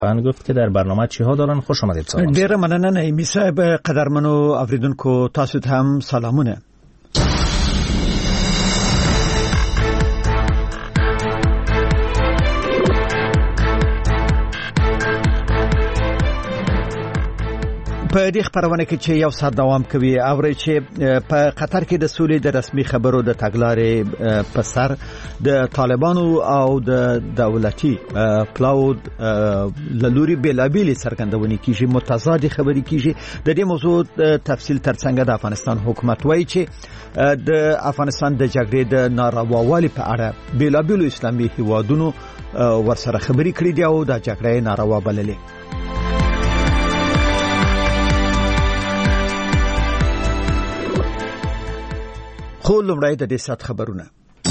خواهند گفت که در برنامه چی ها دارن. خوش آمدید. سلام. ډیره مننه نعیمی صاحب. قدرمنو اوریدونکو تاسو ته هم سلامونه. په دې خبرونه کې چې یو ساعت دوام کوي اوري چې په قطر کې د سولې د رسمي خبرو د تګلارې په سر د طالبانو او د دولتي پلاود لوري بلابل سرګندونې کیږي، متضاد خبرې کیږي. د دې موضوع تفصیل ترڅنګ د افغانستان حکومت وایي چې د افغانستان د جګړې د نارواوالي په اړه بلابل اسلامي هیوادونو ورسره خبرې کړې دي او د جګړې ناروا بللې. خو لومړی د دې سات خبرونه.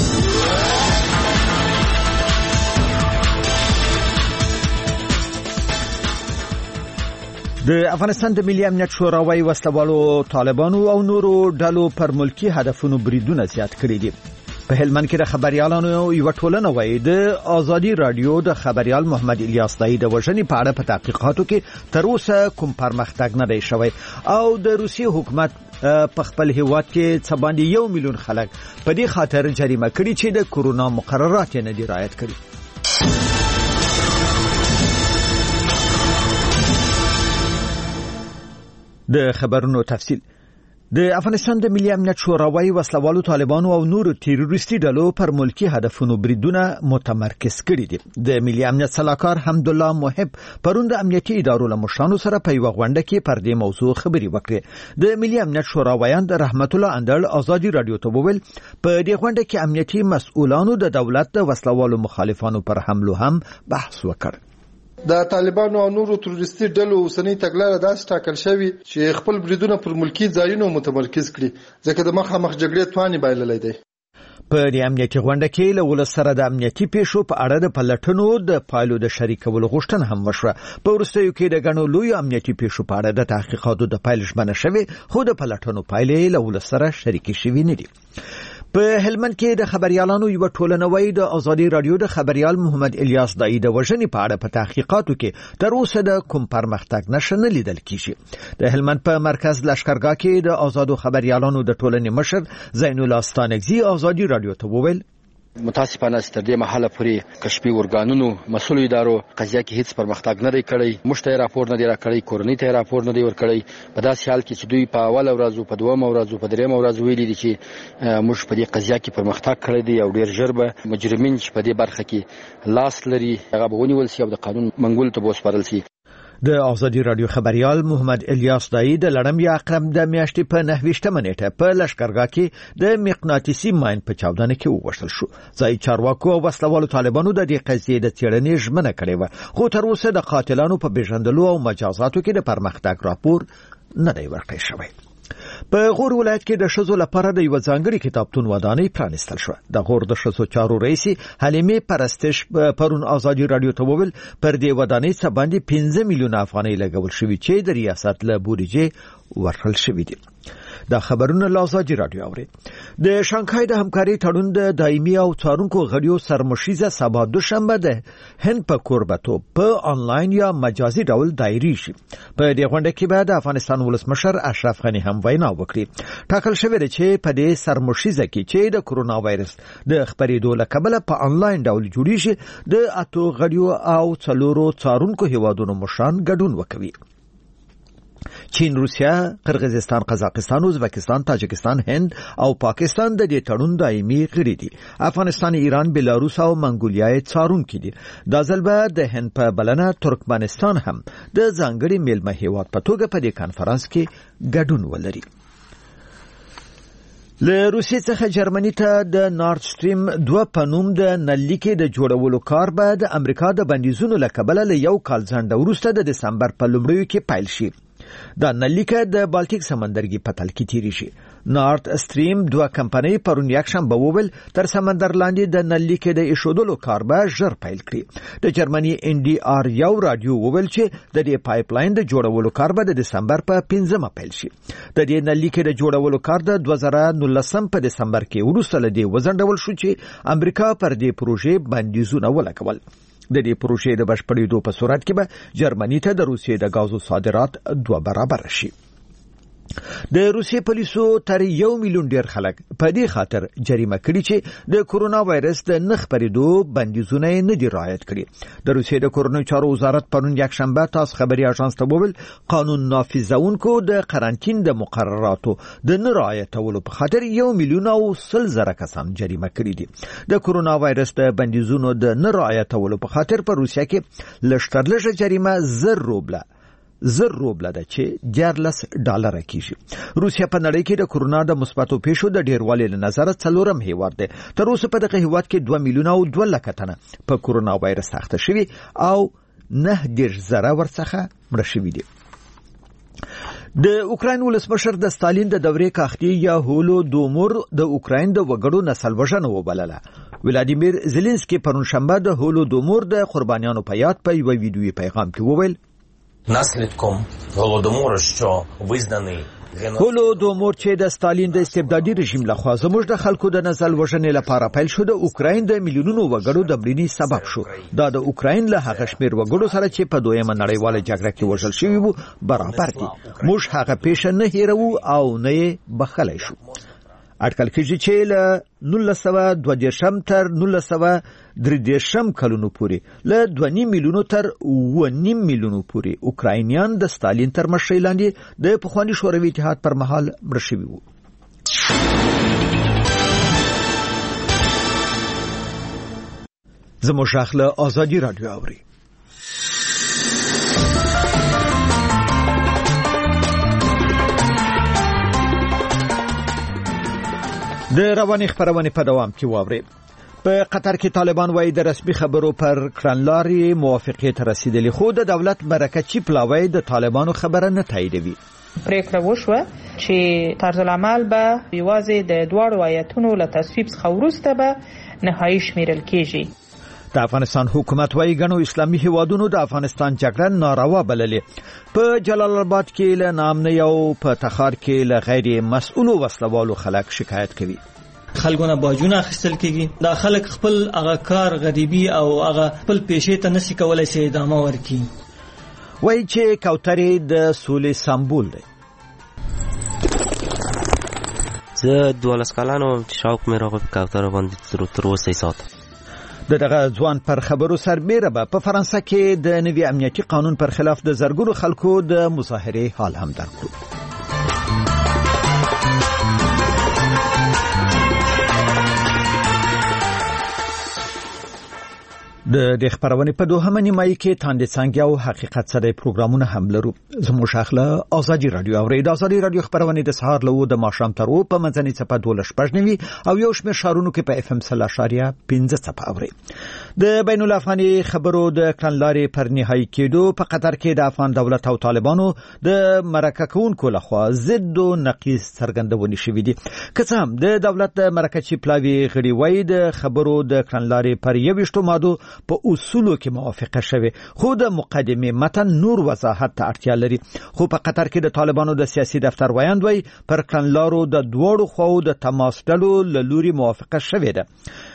د افغانستان د ملي امنیت شورا وايي وسلوالو طالبانو او نورو ډلو پر ملکی هدفونو بریدونه زیات کړي دي. په هلمند کې د خبريالانو یو ټولنه وايي د آزادي رادیو د خبريال محمد الیاس دای د وژنې په اړه په تحقیقاتو کې تر اوسه کوم پرمختګ نه دی شوی او د روسي حکومت په خپل هیواد کې څه باندې 1 میلیون خلک په دې خاطر جریمه کړي چې د کورونا مقررات نه دی رعایت کړي. د خبرونو تفصیل. د افغانستان د ملي امنیت شورا وايي وسلوالو طالبانو او نورو تیروریستي ډلو پر ملکی هدفونو بریدونه متمرکز کړي دي. د ملي امنیت صلاحکار حمدالله محب پرون د امنیتي ادارو له مشرانو سره په یو غونډه کې پر دې موضوع خبري وکړه. د ملي امنیت شورا وایاند رحمت الله اندل آزادي رادیو ته وویل په دې غونډه کې امنیتي مسؤلانو د دولت د وسلوالو مخالفانو پر حملو هم بحث وکړ. د طالبانو او نورو تروریستي ډلو اوسنۍ تګلاره داسې ټاکل شوی چې خپل بریدونه پر ملکی ځایونو متمرکز کړي ځکه د مخامخ جګړې تواني بایللې دی. په دې امنیتي غونډه کې له ولس سره د امنیتي پیښو په اړه د پلټنو د پایلو د شریکولو غوښتنه هم وشوه. په وروستیو کې د غنو لوی امنیتي پیښو په اړه د تحقیقاتو د پایل ژمنه شوه خو د پلټنو پایلې له ولس سره شریک شوي نه دي. په هلمند کې د خبريالانو یو ټولنه وايي د آزادي رادیو د خبريال محمد الیاس دای د وژنې په اړه په تحقیقاتو کې تر اوسه د کوم پرمختګ نشنه لیدل کیږي. د هلمند په مرکز لشکرګاه کې د آزادو خبريالانو د ټولنې مشر زین الله ستانګزي آزادي رادیو ته وویل متاسفانه تر دې محله پورې کشفي ورګانونو مسؤل ادارو قضیه کې هیڅ پرمختګ نه دی کړی. مشته راپور نه دی راکړی، کورنۍ ته راپور نه دی ورکړی. په داسې حال کې چې دوی په اول ورځو، په دویم ورځو، په دریم ورځو ویلي دي چې موږ په دې قضیه کې پرمختګ کړی دی او ډیر ژر به مجرمین چې په دې برخه کې لاس لري هغه به ونیول شي او د قانون منګول ته وسپارل شي. د آزادي رادیو خبريال محمد الیاس دای د لړم یا اقرب د میاشتې په 9 منېټه په لشکرګاه کې د مقناطیسي ماین په چاودنه کې ووشل شو. ځای چارواکو او وسلوالو طالبانو د دې قضیې د څېړنې ژمنه کړې و خو تر اوسه د قاتلانو په پیژندلو او مجازاتو کې د پرمختګ راپور نه دی ورکړی شوی. په غور ولایت کې د شذو لپاره د یو ځانګړي کتابتون ودانۍ پرانستل شو. د غور د شذو چارو رئیس حلیمه پرستش پرون آزادي رادیو ته وویل پر دې ودانۍ څخه باندې 15 میلیون افغانۍ لګول شوی چې د ریاست له بودیجې ورکړل شوی دی. دا خبرونه لازادي رادیو اوري. د شانګهای د همکاري تړون د دایمي او څارونکو غړیو سرمشیزه سبا دوشنبه ده هند په کوربتو په انلاین یا مجازي ډول دایري شي. په دې غونډه کې به د افغانستان ولسمشر اشرف غنی هم وینا وکړي. ټاکل شوی دی چې په دې سرمشیزه کې چې د کورونا وایرس د خبرېدو له کبله په انلاین ډول جوړیږي د اتو غړیو او څلورو څارونکو هیوادونو مشران ګډون وکوي. چین، روسیا، قرغیزستان، قزاقستان، ازبکستان، تاجکستان، هند او پاکستان د دې تړون دایمي غړي دي. افغانستان، ایران، بلاروس او منګولیا څارونکي دي. دا ځل به د هند په بلنه ترکمنستان هم د ځانګړي میلمه هیواد په توګه په دې کانفرنس کې ګډون ولري. له روسیې څخه جرمني ته د نارد سټریم 2 په نوم د نللیکې د جوړولو کار به د امریکا د بندیزونو له کبله له یو کال ځنډ وروسته د دسمبر په لومړیو کې پیل شي. دا نلیکه د بالټیک سمندرګي په تل کې تیری شي. نارد سټریم 2 کمپنۍ پرون یکشنبه وویل تر سمندر لاندې د نلیکې د ایښودلو کار به ژر پیل کړي. د جرمني NDR یو رادیو وویل چې د دې پایپ لاین د جوړولو کار به د دسمبر په 15 پیل شي. د دې نلیکې د جوړولو کار د 2019 په دسمبر کې وروسته له دې وځنډول شو چې امریکا پر دې پروژې بندیزونه ولګول. د دې پروژې د بشپړېدو په صورت کې به جرمني ته د روسیې د غازو صادرات 2 برابر شي. د روسیې پولیسو تر 1 میلیون ډیر خلک په دې خاطر جریمه کړي چې د کورونا وایرس د نه خپرېدو بندیزونه نه دي رعایت کړي. د روسیې د کورونی چارو وزارت پرون یکشنبه تاس خبري اژانس ته وویل قانون نافذونکو د قرنټین د مقرراتو د نه رعایتولو په خاطر 1 میلیون او 100,000 کسان جریمه کړي دي. د کورونا وایرس د بندیزونو د نه رعایتولو په خاطر په روسیه کې لږترلږه جریمه 10 روبله ده چې $14 کیږي. روسیا په نړۍ کې د کورونا د مثبتو پیښو د ډیروالي له نظر 4م هیواد دی. تر اوسه په دغه هیواد کې 2 میلیون او 2 لک تنه په کورونا وایرس اخته شوي او 9,000 ورڅخه مړه شوي دي. د اوکراین ولسمشر د ستالین د دورې کاختی یا هولودومور د اوکراین د وګړو نسل وژنه وبلله. ولادیمیر زيلنسکي پرون شنبه د هولودومور د قربانیانو په یاد په یو ویډیویي پیغام کې وویل наслідком голодомору, що визнаний هولودومور چې د ستالین د استبدادي رژیم لخوا زموږ د خلکو د نسل وژنې لپاره پیل شو د اوکراین د میلیونونو وګړو د مړینې سبب شو. دا د اوکراین له هغه شمیر وګړو سره چې په دویمه نړیواله جګړه کې وژل شوي وو برابر دي. موږ هغه پیښه نه هیرو او نه یې بخښلی شو. اټکل کېږي چې له 1922 تر 1933 کلونو پورې له 2.5 میلیونو تر 1.5 میلیونو پورې اوکراینیان د ستالین تر مشرۍ لاندې د پخواني شوروي اتحاد پر مهال مړه شوي وو. زموږ غږ له آزادي رادیو اوري. د رواني خبرونه په دوام کې واوري. په قطر کې طالبان وايي د رسمي خبرو پر کړنلاري موافقه ته رسیدلی خو د دولت مرکزی پلاوی د طالبانو خبره نه تاییدوي. پریکړه وشوه چې طرزالعمل به یوازې د دواړو آیتونو له تصویب څخه وروسته به نهایی شمیرل کیږي. د افغانستان حکومت وايي ګڼو اسلامي هیوادونو د افغانستان جګړه ناروا بللې. په جلال آباد کې له نامنۍ او په تخار کې له غیر مسؤلو وسلوالو خلک شکایت کوي. خلګونه باجونه اخیستل کیږي. دا خلک خپل هغه کار غریبي او هغه خپل پیښې ته نشي کولای چې ادامه ورکړي. وایي چې کوترې د سولې سمبول دی. زه 12 کلانو شوق مې راغی په کوتره باندې تر اوسه ساتم. دغه ځوان پر خبرو سربېره به په فرانسه کې د نوي امنیتي قانون پر خلاف د زرګونو خلکو د مظاهرې حال هم درکړو. د خبرونه په دوهمه نیمایي کې تاندې څنګه او حقیقت سره پروګرامونه هم لرو. زموږ شاخله آزادي رادیو اوري. د آزادي رادیو خبرونه د سهار له د ماښام تر او په منځنۍ صفه 12 او یو شمېر شهرونو کې په اف ام 0.5 صفه اوري. د بین الافغاني خبرو د کړنلارې پر نهایی کېدو په قطر کې د افغان دولت او طالبانو د مرکه کوونکو لخوا ضد او نقیض څرګندونې شوې دي. که څه هم د دولت د مرکزی پلاوی غړي وایي د خبرو د کړنلارې پر 21 ماده په اصولو کې موافقه شوه خو د مقدمه متن نور وضاحت ته اړتیا لري. خو په قطر کې د طالبانو د سیاسي دفتر وایند وای پر کړنلارو د دوړو خو د تماس ډلو لوري موافقه شوه ده.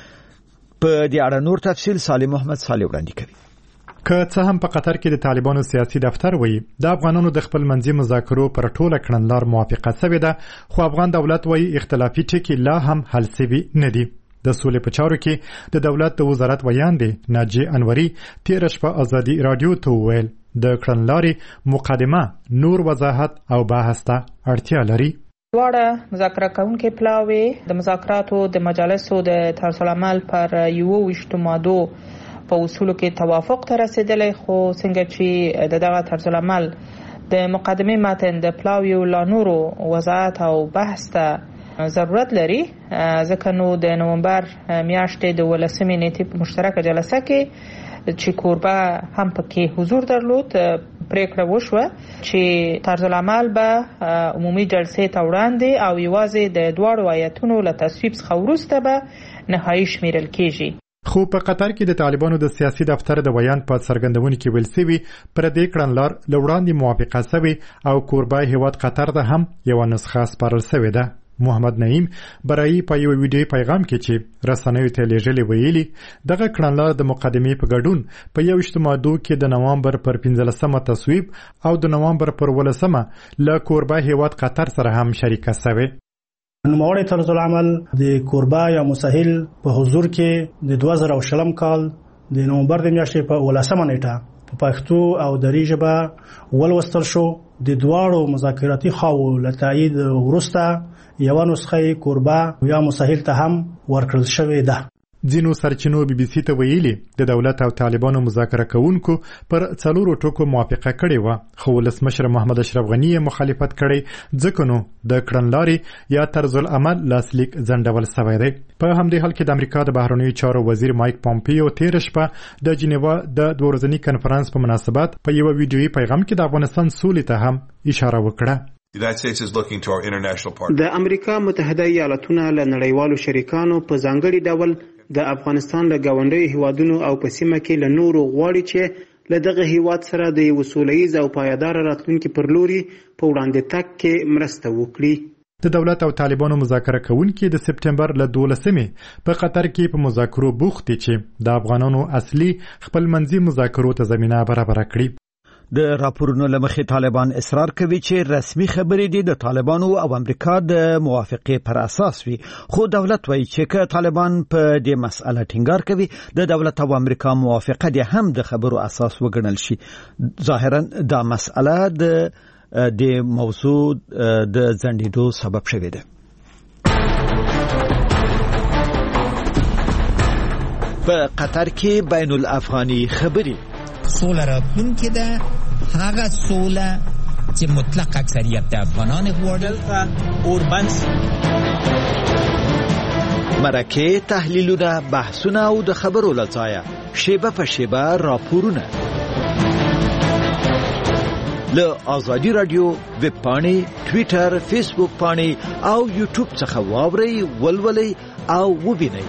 په دې اړه نور تفصیل صالح محمد صالح وړاندې کوي. که څه هم په قطر کې د طالبانو سیاسي دفتر وایي د افغانانو د خپل منځي مذاکرو پر ټوله کړنلار موافقه شوه ده خو افغان دولت وایي اختلافي ټکي لا هم حل شوي نه دي. د سولې په چارو کې د دولت د وزارت ویاندې ناجی انوري 13 شپه آزادي رادیو ته وویل د کړنلارې مقدمه نور وضاحت او بحث ته اړتیا لري. دواړه مذاکره کوونکي پلاوی د مذاکراتو د مجالسو د طرزالعمل پر 21 مادو په اصولو کې توافق ته رسیدلی خو څنګه چې دغه طرزالعمل د مقدمه متن د پلاوی لا نورو وضاحت او بحث ته ضرورت لري. ځکه نو د نومبر میاشتې د 18 نیټې په مشترکه جلسه کې چې کوربه هم پکې حضور درلود پریکړه وشوه چې طرزالعمل به عمومي جلسې ته وړاندې او یوازې د دواړو آیتونو له تصویب څخه وروسته به نهایی شمیرل کیږي. خو په قطر کې د طالبانو د سیاسي دفتر د ویان په څرګندونې کې ویل شوی پر دې کړنلار لوړاندې موافقه شوی او کوربه هیواد قطر ته هم یو نسخه سپارل شوی ده. محمد نعیم برای په یو ویډیو پیغام کې چې رسنیو ته لیږلي ویلي دغه کړنلار د مقدمې په ګډون په 21 ماده کې د نوامبر پر 15مه تصویب او د نوامبر پر 18مه له کوربه هیواد قطر سره هم شریکه شوه. نوموړی طرز العمل د کوربه یا مسهل په حضور کې د 2020 کال د نومبر د میاشتې په 18مه نیټه په پښتو او دري ژبه ولوستل شو. د دواړو مذاکراتي خواو له تایید وروسته یو نسخه کوربه یا مسهل ته هم ورکړل شوې ده. ځینو سرچینو بي بي سي ته ویلي د دولت او طالبانو مذاکره کوونکو پر 4 ټکو موافقه کړې و، خو ولسمشر محمد اشرف غني مخالفت کړی ځکه نو د کړنلارې یا طرز العمل لاسلیک ځنډول شوی دی. په همدې حال کې د امریکا د بهرنیو چارو وزیر مایک پامپیو تیر شپه د جنیوا د 2 ورځني کنفرانس په مناسبت په یو ویډیویي پیغام کې د افغانستان سولې ته هم اشاره وکړه. د امریکا متحده ایالاتونه له نړیوالو شریکانو په ځانګړي ډول د افغانستان له ګاونډیو هیوادونو او په سیمه کې له نورو غواړي چې له دغه هیواد سره د یو سولهییز او پایدار راتلونکي پر لوري په وړاندې تګ کې مرسته وکړي. د دولت او طالبانو مذاکره کوونکي د سپټمبر له 12مې په قطر کې په مذاکرو بوخت دي چې د افغانانو اصلي خپل منځي مذاکرو ته زمينه برابر کړي. د راپورونو لمخې طالبان اصرار کوي چې رسمي خبرې دي د طالبانو او امریکا د موافقې پر اساس وي، خو دولت وایي چې که طالبان په دې مسأله ټینګار کوي د دولت او امریکا موافقه دي هم د خبرو اساس وګڼل شي. ظاهرا دا مسأله د موضوع د ځنډېدو سبب شوې ده. په قطر کې بین الافغاني خبرې سوله راتلونکې ده، هغه سوله چې مطلق اکثریت د افغانان غواړي. اوربن مرکه تحلیلونه، بحثونه او د خبرو لځایه شیبه په شیبه راپورونه له آزادی رادیو ویب پاڼې، ټویټر، فیسبوک پاڼې او یوټیوب څخه واورئ، ولولئ او ووینئ.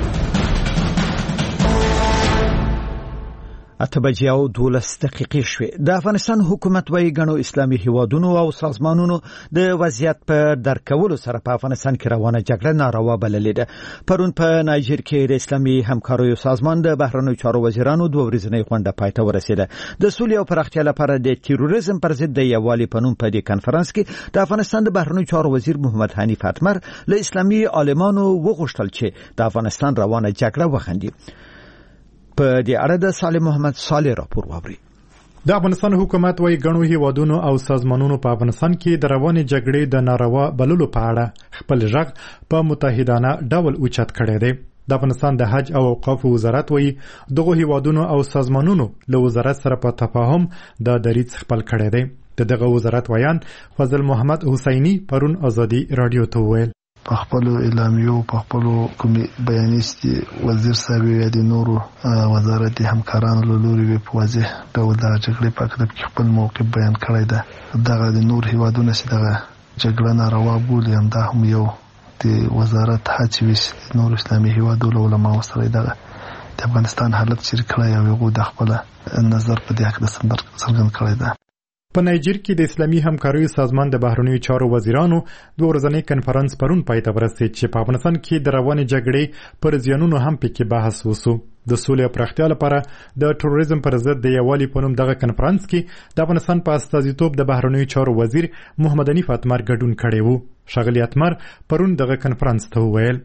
8:12 شوې. د افغانستان حکومت وايي غنو اسلامي هیوادونو او سازمانونو د وضعیت په درکولو سره په افغانستان کې روانه جګړه ناروا بللې ده. پرون په نایجر کې د اسلامي همکاریو سازمان د بهرنیو چارو وزیرانو 2 ورځنۍ غونډه پای ته ورسېده. د سولې او پراختیا لپاره د تیروریزم پر ضد د یووالي په نوم په دې کنفرانس کې د افغانستان د بهرنیو چارو وزیر محمد حنیف اتمر له اسلامي عالمانو وغوښتل چې د افغانستان روانه جګړه وخندي. په دې اړه د صالح محمد صالح راپور واوري. د افغانستان حکومت وايي غنو هیوادونو او سازمانونو په افغانستان کې د روانې جګړې د ناروا بللو په اړه خپل غږ په متحدانه ډول اوچت کړی دی. د افغانستان د حج او اوقاف وزارت وايي دغه هیوادونو او سازمانونو له وزارت سره په تفاهم د دریځ خپل کړی دی. دغه وزارت ویان فضل محمد حسینی پرون آزادی رادیو ته ویل په خپل اعلامیو په خپل کومي بیانیستي وزیر صاحب یا د نورو وزارت همکارانو له لوري په واضح ډول د جګړې په اړه کې خپل موقف بیان کړی دی. دغه د نور هیوادونو چې دغه جګړه ناروا بولي هم دا هم یو د وزارت هڅې نور اسلامي هیوادونو علماء سره دغه د افغانستان حالت شریک کړی او یو د خپل نظر په دې اړه څرګند کړی دی. په نایجر کې د اسلامي همکاریو سازمان د بهرنیو چارو وزیرانو 2 ورځنی کنفرانس پرون پای ته ورسېد چې په افغانستان کې د روانې جګړې پر زیانونو هم پکې بحث وشو. د سولې او پراختیا لپاره د تروریزم پر ضد د یووالي په نوم دغه کنفرانس کې د افغانستان په استازیتوب د بهرنیو چارو وزیر محمد حنیف اتمر ګډون کړی وو. ښاغلی اتمر پرون دغه کنفرانس ته وویل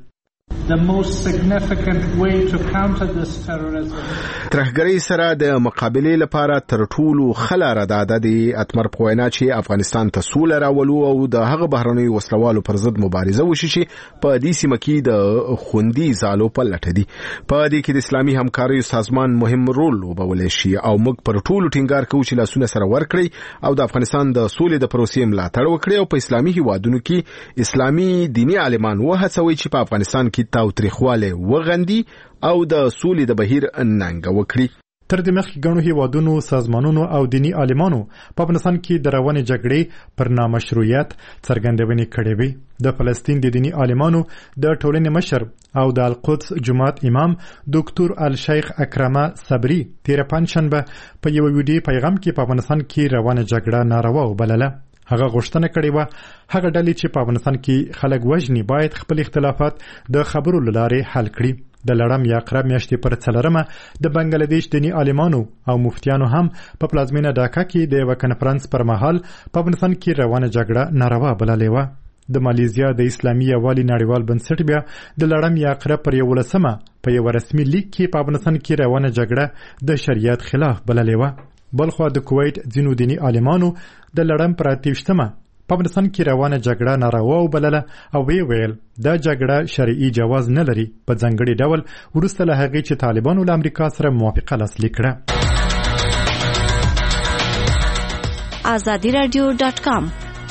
ترهګرۍ سره د مقابلې لپاره تر ټولو ښه لاره دا ده د اتمر په وینا چې افغانستان ته سوله راولو او د هغه بهرنیو وسلوالو پر ضد مبارزه وشي چې په دې سیمه کې د خوندي ځالو په لټه دي. په دې کې د اسلامي همکاریو سازمان مهم رول لوبولی شي او موږ پر ټولو ټینګار کوو چې لاسونه سره ورکړي او د افغانستان د سولې د پروسې ملاتړ وکړي او په اسلامي هیوادونو کې اسلامي دیني عالمان وهڅوي چې په افغانستان کې تاوتریخواله وغندي او د سولې د بهیر ننګ وکړي. تر دې مخکې غنو هیوادونو سازمانونو او دینی عالمانو په افغانستان کې د روانې جګړې پر نامشروعیت څرګندونې کړې وي. د فلسطین د دینی عالمانو د ټولنې مشر او د القدس جماعت امام دکتور الشیخ اکرمه صبری تیر پنځشنبه په یو ویډیو پیغام کې په افغانستان کې روانه جګړه ناروا وبلله. هغه غوښتنه کړې و هغه ډلې چې په افغانستان کې خلک وژني باید خپل اختلافات د خبرو له لارې حل کړي. د لړم یا عقرب میاشتې پر 4مه د بنگلاديش دینی عالمانو او مفتیانو هم په پلازمینه ډاکا کې د یو کنفرانس پر مهال په افغانستان کې روانه جګړه ناروا بللې و. د مالیزیا د اسلامي یووالي نړیوال بنسټ بیا د لړم یا عقرب پر 11مه په یو رسمي لیک کې په افغانستان کې روانه جګړه د شریعت خلاف بللې و. بلخو د کویت ځینو دینی عالمانو د لړم پر 28مه په افغانستان کې روانه جګړه ناروا وبلله او ویل دا جګړه شرعي جواز نه لري، په ځانګړي ډول وروسته له هغې چې طالبانو له امریکا سره موافقه لاسلیک کړه. azadiradio.com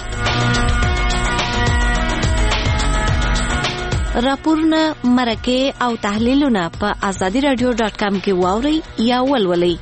راپورونه، مرکې او تحلیلونه په azadiradio.com کې واورئ یا ولولئ.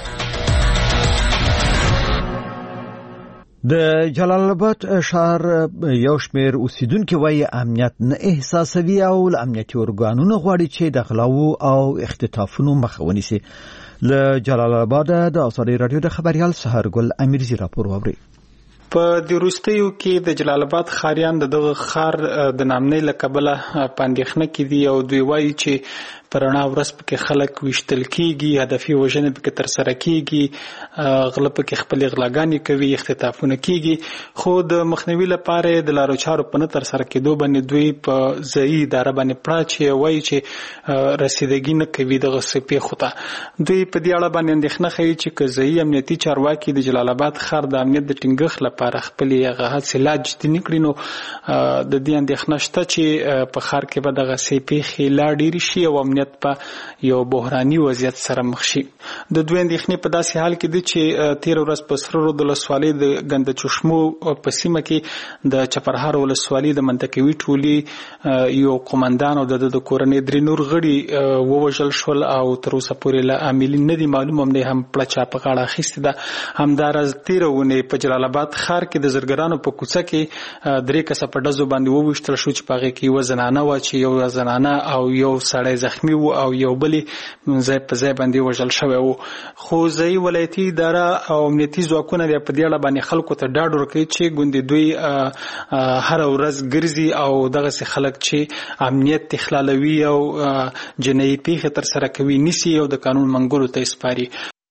د جلال آباد ښار یو شمېر اوسیدونکو وايي امنیت نه احساسوي او له امنیتي ارګانونو غواړي چې د غلاو او اختطافونو مخه ونیسي. له جلال آباد د آزادي رادیو د خبريال سحرګل امیرزي راپور واوري. په د وروستیو کې د جلال آباد ښاریان دغه ښار د نامنۍ له کبله په اندېښنه کې دي او دوی وایي چې په رڼا ورځ پکې خلک ویشتل کېږي، هدفي وژنې پکې ترسره کېږي، غله پکې خپلې غلاګانې کوي، اختطافونه کېږي. خو د مخنیوي لپاره د لارو چارو په نه ترسره کېدو باندې دوی په ځایي اداره باندې پړه چې وایي چې رسیدګي نه کوي دغه پیښو ته. دوی په دې اړه باندې اندېښنه ښیي چې که ځایي امنیتي چارواکي د جلال آباد ښار د امنیت د ټینګښت لپاره خپلې هغه هڅې لا جدي نه کړي نو د دې اندېښنه شته چې په ښار کې به دغسې پیښې لا ډېرې شي او امنیت په یو بحراني وضعیت سره مخ شي. د دوی اندېښنې په داسې حال کې دي چې تېره ورځ په سره رود ولسوالۍ د ګنده چشمو په سیمه کې د چپرهار ولسوالۍ د منطقوي ټولۍ یو قومندان او د کورنۍ 3 نور غړي ووژل شول او تر اوسه پورې له عاملین نه دي معلوم، هم هم پړچا په غاړه اخیستې ده. همداراز تېره اونۍ په جلال آباد ښار کې د زرګرانو په کوڅه کې 3 کسه په ډزو باندې وویشتل شو چې په هغې کې یوه زنانه وه چې یو زنانه او یو سړی زخمي و او یو بلې ځای په ځای باندې وژل شوی و. خو ځایي ولایتي اداره او امنیتي ځواکونه بیا په دې اړه باندې خلکو ته ډاډ ورکوي چې ګوندې دوی هره ورځ ګرځي او دغسې خلک چې امنیت اخلالوي او جنایي پیښې ترسره کوي نیسي او د قانون منګولو ته یې سپاري.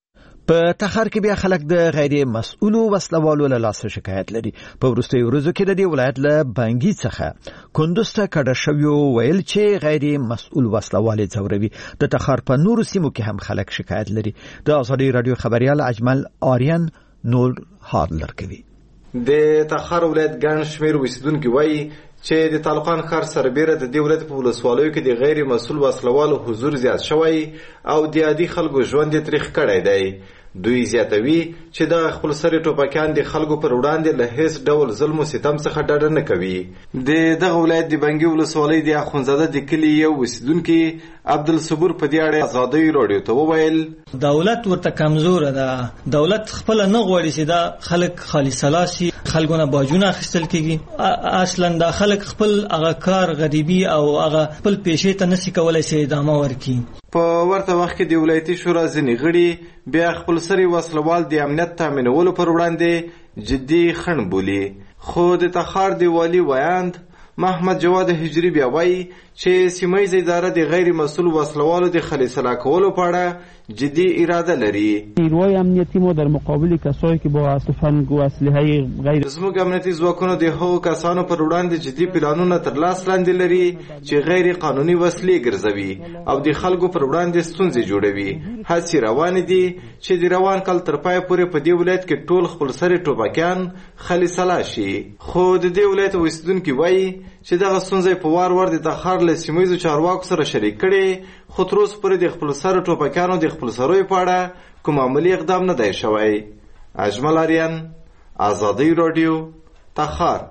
په تخار کې بیا خلک د غیر مسؤلو وسلوالو له لاسه شکایت لري. په وروستیو ورځو کې د دې ولایت له بانګي څخه کندوز ته کډه شویو ویل چې غیر مسؤل وسلوال ځوروي. د تخار په نورو سیمو کې هم خلک شکایت لري. د آزادي رادیو خبريال اجمل آریان نور حال لرکوي. د تخار ولایت ګڼ شمېر اوسیدونکي وایي چې د طالقان ښار سربیره د دې ولایت په ولسوالیو کې د غیر مسؤل وسلوالو حضور زیات شوی او د عادي خلکو ژوند یې تریخ کړی دی. دوی زیاتوي چې د خپل سری ټوپکیان د خلکو پر وړاندې له هیڅ ډول ظلم او ستم څخه ډډه نه کوي. د دغه ولایت د بنګي ولسوالۍ د اخونزاده د کلي یو اوسیدونکي عبدالصبور په دې اړه آزادۍ رادیو ته وویل دولت ورته کمزور ده. دولت خپل نه غواړي چې دا خلک خالص شي، خلکونه باجونه اخیستل کیږي. اصلا دا خلک خپل هغه کار غریبي او هغه خپل پیشې ته نشي کولای چې ادامه ورکړي. په ورته وخت کې د ولایتي شورا ځینې غړي بیا خپل سری وسلوال د امنیت تامینولو پر وړاندې جدي خنډ بولي. خو د تخار د والی ویاند محمد جواد هجری بیا وایي چې سیمایي اداره د غیر مسؤل وسلوالو د خلیصلا کولو په اړه جدی اراده لري. نیروهای امنیتی ما در مقابل کسایی که با اسلحه و اسلحه غیر زموږ امنیتي ځواکونه د هغو کسانو پر وړاندې جدي پلانونه تر لاس لاندې لري چې غیر قانوني وسلې ګرځوي او د خلکو پر وړاندې ستونزې جوړوي. هڅې روانې دي چې د روان کال تر پای پورې په دې ولایت کې ټول خپل سری ټوپکیان خلیصلا شي. خو د دې ولایت اوسیدونکي وایي چې دغه ستونزې په وار وار د تخار له سیمهییزو چارواکو سره شریک کړي، خو تر اوسه پورې د خپل سره ټوپکیانو د خپل سروي په اړه کوم عملي اقدام نه دی شوی. اجمل آریان، آزادی رادیو، تخار.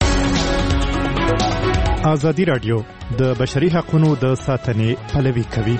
آزادی رادیو د بشري حقوقو د ساتنې پلوي کوي.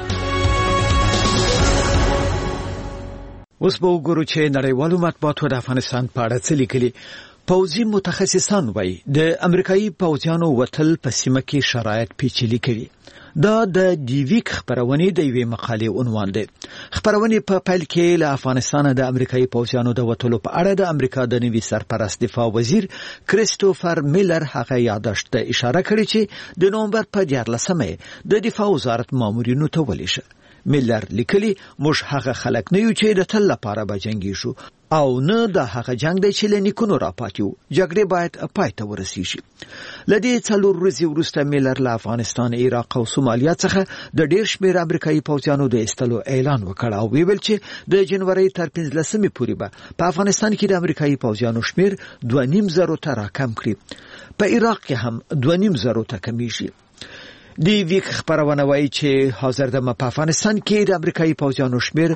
اوس به وګورو چې نړیوالو مطبوعاتو د افغانستان په اړه څه لیکلي. پوځي متخصصان وایي د امریکایي پوځیانو وتل په سیمه کې شرایط پیچلي کوي. دا د ډیویک خبرونه د یوې مقالې عنوان دی. خبرونه په پیل کې له افغانستان د امریکایي پوځیانو د وتلو په اړه د امریکا د نوي سرپرست دفاع وزیر کریستوفر میلر هغه یادښت ته اشاره کړې چې د نومبر په 14مه د دفاع وزارت مامورینو ته ولیشه. میلر لیکلی موږ هغه خلک نه یو چې د تل لپاره به جنګیږو او نه د هغه جنگ دی چې له نیکونو راپاتیو. جګړه باید پای ته ورسیږي. لدې 4 ورځې وروسته میلر له افغانستان، عراق او سومالیا څخه د ډیر شمېر امریکایي پوځیانو د ایستلو اعلان وکړ او ویل چې د جنوري تر 15مې پورې به په افغانستان کې د امریکایي پوځیانو شمېر 2.5 ته راکم کړي. په عراق کې هم 2.5 ته کمیږي. دی ویک خبرونه وایي چې حاضر د په افغانستان کې د امریکایي پوځیانو شمېر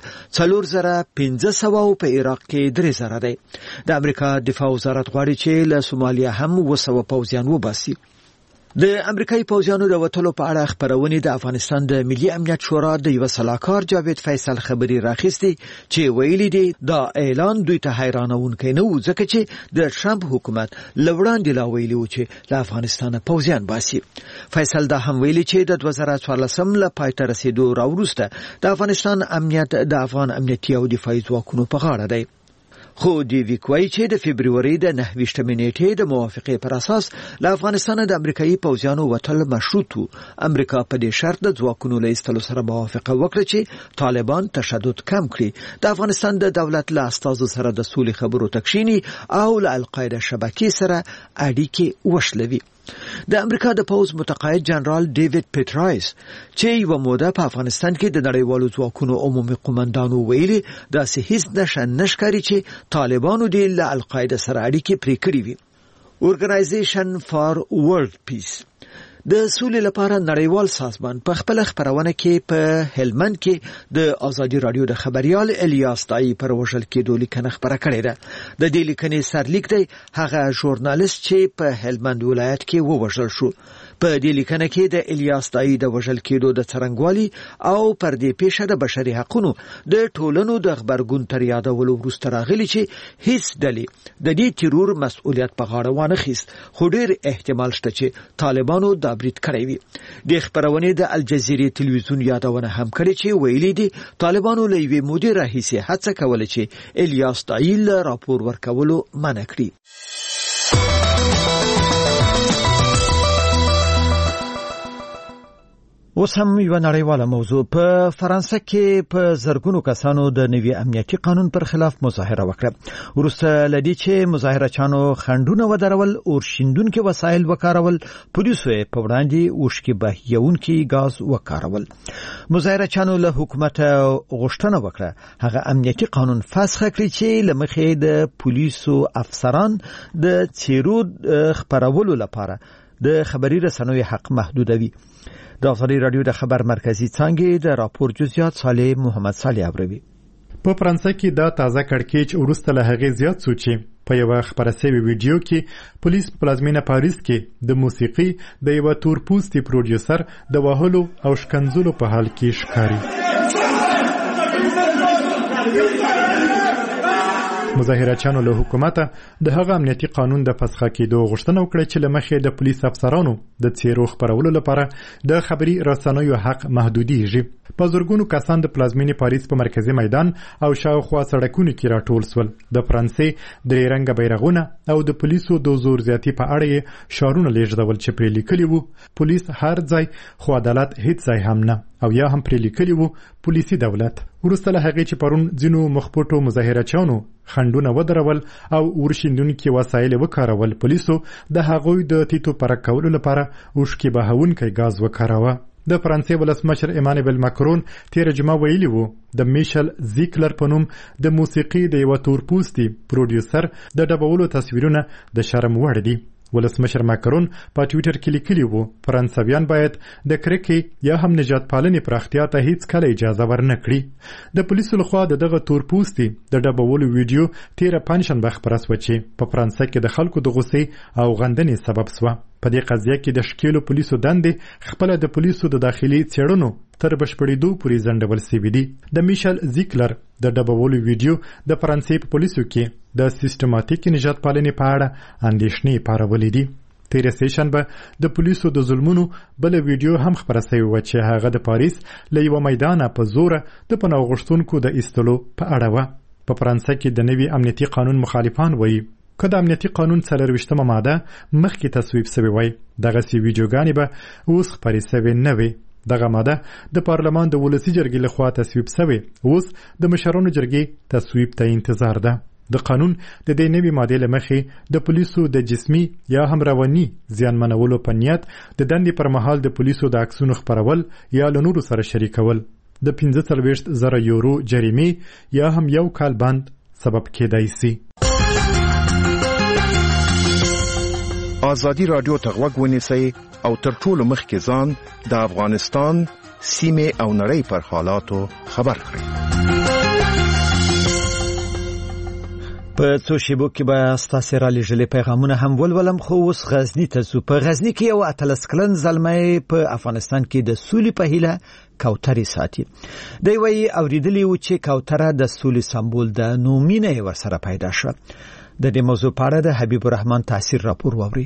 4500 او په عراق کې 3000 دی. د امریکا دفاع وزارت غواړي چې له سومالیا هم 200 پوځیان وباسي. د امریکایي پوځیانو د وتلو په اړه خبرونه د افغانستان د ملي امنیت شورا د یو سلاکار جاوید فیصل خبري راخستي چې ویلي دی دا اعلان دوی ته حیرانونکی نه و ځکه چې د ټرمپ حکومت لوړاندې لا ویلي و چې له افغانستان پوځیان باسي. فیصل دا هم ویلي چې د 2014 له پای ته رسیدو راوروسته د افغانستان امنیت د افغان امنیتي او دفاعي ځواکونو په غاړه دی. خو دی ویکوي چې د فبرवरी د 9 نیټې د موافقې پر اساس له افغانستان د امریکایي پوځیانو وتل مشروط وو. امریکا په دې شرط د ځواکونو له ایستلو سره موافقه وکړه چې طالبان تشدد کم کړي، د افغانستان د دولت له استازو سره د سولې خبرو تکشینی او له القاعده شبکې سره اړیکې وشلوي. د امریکا د پوز متقاعد جنرال ډیوډ پیټرایس چې یو موده په افغانستان کې د نړیوالو ځواکونو عمومي قومندانو ویلي دا هیڅ نشکاري چې طالبانو د القاعده سره اړیکې پرې کړې وي. اورګنایزیشن فار ورلد پیس د سولې لپاره نړیوال سازمان په خپل خبرونه کې په هلمند کې د ازادي رادیو د خبريال الیاس دای پر وژل کېدو لیکنه خبره کړې ده. د دې لیکنې سرلیک دی هغه ژورنالیست چې په هلمند ولایت کې ووژل شو. په دې لیکنه کې د الیاس دای د وژل کېدو د څرنګوالي او پر دې پیښه د بشري حقوقو د ټولنو د خبرګون تر یادولو وروسته راغلي چې هیڅ ډلې د دې تیرور مسؤلیت په غاړه وانه خیست، خو ډېر احتمال شته چې طالبانو د برید کړی وي. د خبرونه د الجزیرې تلویزیون یادونه هم کړې چې ویلي دي طالبانو له یوې مودې راهیسې هڅه کوله چې الیاس دای له راپور ورکولو منع کړي. اوس هم یو نړیواله موضوع. په فرانسه کې په زرګونو کسانو د نوي امنیتي قانون پر خلاف مظاهره وکړه. وروسته لدی چې مظاهرچانو خنډونه ودرول او شیندونکو وسایل وکارول، پولیسو په وړاندې اوښکې بهیونکي غاز وکارول. مظاهرچانو له حکومت غوښتنه وکړه هغه امنیتي قانون فسخ کړي چې لمخې د پولیسو افسران د چیرو خبرولو لپاره د خبري رسنوي حق محدودوي. د ازادي رادیو د خبر مرکزی څنګه د راپور جزئیات صالح محمد صالح ابروي. په فرانسه کې دا تازه کړکېچ ورسته له هغه زیات سوچي په یو خبره سوي ویډیو کې پولیس پلازمینه پاریس کې د موسیقي د یو تورپوستي پروډوسر د وهلو او شکنځلو په حال کې ښکاري. مظاهرچانو له حکومته د هغه امنیتي قانون د فسخ کېدو غوښتنه وکړه چې لمخې د پولیس افسرانو د چیرو خبرولو لپاره د خبري رسنیو حق محدودیږي. په زرګونو کسان د پلازمینې پاریس په مرکزی میدان او شاوخوا سړکونو کې راټول سول. د فرانسې درې رنګه بیرغونه او د پولیسو د زور زیاتی په اړه شعارونه لیږدول چې پرې لیکلي وو پولیس هر ځای خو عدالت هیڅ ځای هم نه، او یا هم پرې لیکلي وو پولیسي دولت. وروسته له هغې چې پرون ځینو مخپټو مظاهرچانو خنډونه ودرول او ورشندونکي وسایل وکارول، پولیسو د هغوی د تیتو پرک کولو لپاره اوښکې بهونکی غاز وکاراوه. د فرانسې ولسمشر ایمانوئل ماکرون تیر جمعه ویلي وو د میشل زیکلر په نوم د موسیقي د یو تورپوستي پروډوسر د ډبولو تصویرونه د شرم وړ دي. ولسمشر ماکرون په ټوئیټر کې لیکلی وو فرانسویان باید د کرکې یا هم نجات پالنې پراختیا ته هیڅ کله اجازه ورنه کړي. د پولیسو لخوا د دغه تورپوستي د ډبولو ویډیو تیر پنځشنبه خبره شوه چې په فرانسه کې د خلکو د غوسې او غندنې سبب شوه. په دې قضیه کې د شکیلو پولیسو دندې خپل د پولیسو د داخلي څېړنو تر بشپړېدو پورې ځنډول شوي دي. د میشل زیکلر د ډبولو ویډیو د فرانسې په پولیسو کې د سیستماتیک نجات پالنې په اړه اندېښنې پارولې دي. تېره سهشنبه د پولیسو د ظلمونو بل ویډیو هم خپره شوې وه چې هغه د پاریس له یوه میدانه په زوره د پناه غوښتونکو د ایستلو په اړه وه. په فرانسه کې د نوي امنیتي قانون مخالفان وایي که د امنیتي قانون 24مه ماده مخکې تصویب سوې وای دغسې ویډیوګانې به اوس خپرې سوې نه وي. دغه ماده د پارلمان د ولسي جرګې لخوا تصویب سوې، اوس د مشرانو جرګې تصویب ته انتظار ده. د قانون د دې نوې مادې له مخې د پولیسو د جسمي یا هم رواني زیانمنولو په نیت د دندې پر مهال د پولیسو د عکسونو خپرول یا له نورو سره شریکول د 45,000 یورو جریمې یا هم 1 کال بند سبب کېدای شي. آزادی رادیو ته غوږ ونیسئ او تر ټولو مخکې ځان د افغانستان سیمې او نړۍ پر حالاتو خبر کړئ. په څو شیبو کې به ستاسې رالیږلي پیغامونه هم ولولم، خو اوس غزني ته ځو. په غزني کې یو 18 کلن زلمی په افغانستان کې د سولې په هیله کوترې ساتي. دی وایي اورېدلی و چې کوتره د سولې سمبول ده، نو مینه یې ورسره پیدا شوه. د دې موضوع په اړه د حبیب الرحمن تاثیر راپور واورئ.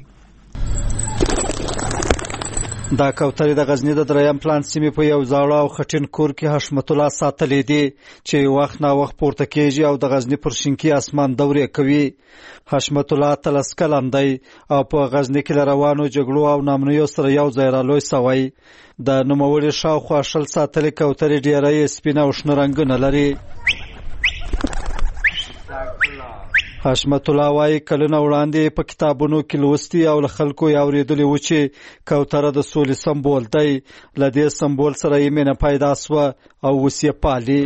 دا کوترې د غزنی د دریم پلان سیمې په یو زاړه او خټین کور کې حشمت الله ساتلې دي چې وخت نا وخت پورته کېږي او د غزنی پر شینکي اسمان دورې کوي. حشمت الله 30 کلن دی او په غزنی کې روانو جګړو او نامنیو سره یو ځای رالوی سوی. د نوموړي شاوخوا 60 ساتلې کوترې ډېرې سپینه او شنه رنګونه لري. حشمت الله وايي کلونه وړاندې په کتابونو کې لوستي او له خلکو یې اورېدلي و چې کوتره د سولې سمبول دی. له دې سمبول سره یې مینه پیدا سوه او اوس یې پالي.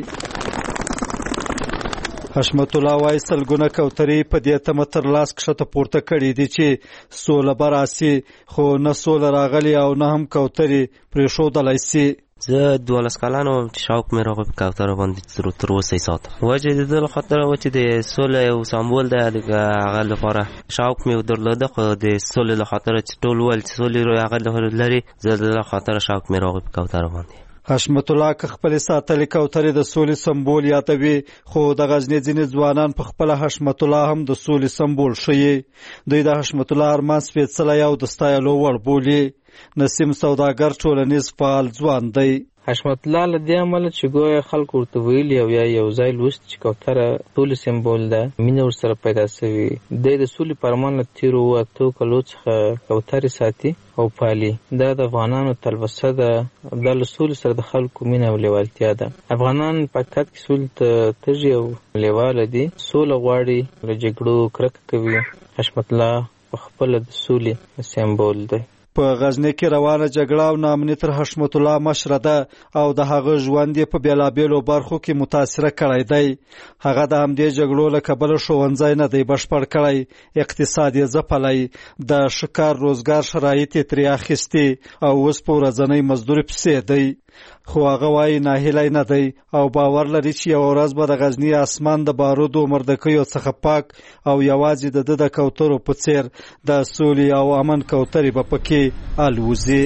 حشمت الله وايي سلګونه کوترې په دې تمه تر لاس کښته پورته کړي دي چې سوله به راسي، خو نه سوله راغلي او نه هم کوترې پرېښودلی سي. زه 12 کلانو شوق مې راغی په کوتره باندې تر اوسه یې ساتم. وجه د دې خاطر و چې د سولې یو سمبول دی، هغه لپاره شوق مې درلوده، خو د سولې له خاطر چې ټول ول چې سولې هغه لري، زه د دې خاطر شوق مې راغی په کوتره باندې. حشمت الله که خپل ساتلې کوترې د سولې سمبول یادوي، خو د غزنی ځینې ځوانان په خپل حشمت الله هم د سولې سمبول ښیي. دوی د حشمت الله ارمان سپېڅلی او د ستایلو وړ بولي. نسیم سوداګر ټولنیز فعال ځوان دی. حشمت الله له دې عمله چې ګویا خلک ورته ویلي او یا یو ځای لوست چې کوتره سولې سمبول ده، مینه ورسره پیدا سوي. دی د سولې په ارمان له تېرو 8 کالو څخه کوترې ساتي او پالي. دا د افغانانو تلوسه ده، دا له سولې سره د خلکو مینه او لیوالتیا ده. افغانان په حقیقت کې سولې ته تږي او لیواله دي، سوله غواړي، له جګړو کرکه کوي. حشمت الله په خپله د سولې سمبول دی. په غزنی کې روانه جګړه او ناامني تر حشمت الله مشره ده او د هغه ژوند یې په بیلابیلو برخو کې متاثره کړی دی. هغه د همدې جګړو له کبله ښوونځی نه دی بشپړ کړی، اقتصاد یې ځپلی، د ښه روزګار شرایط یې ترې اخیستي او اوس په ورځنۍ مزدوري پسې دی. خو هغه وایي ناهیلی نه دی او باور لري چې یوه ورځ به د غزني اسمان د بارودو مردکیو څخه پاک او یوازې د ده د کوترو په څیر د سولې او امن کوترې به پکې الوزي.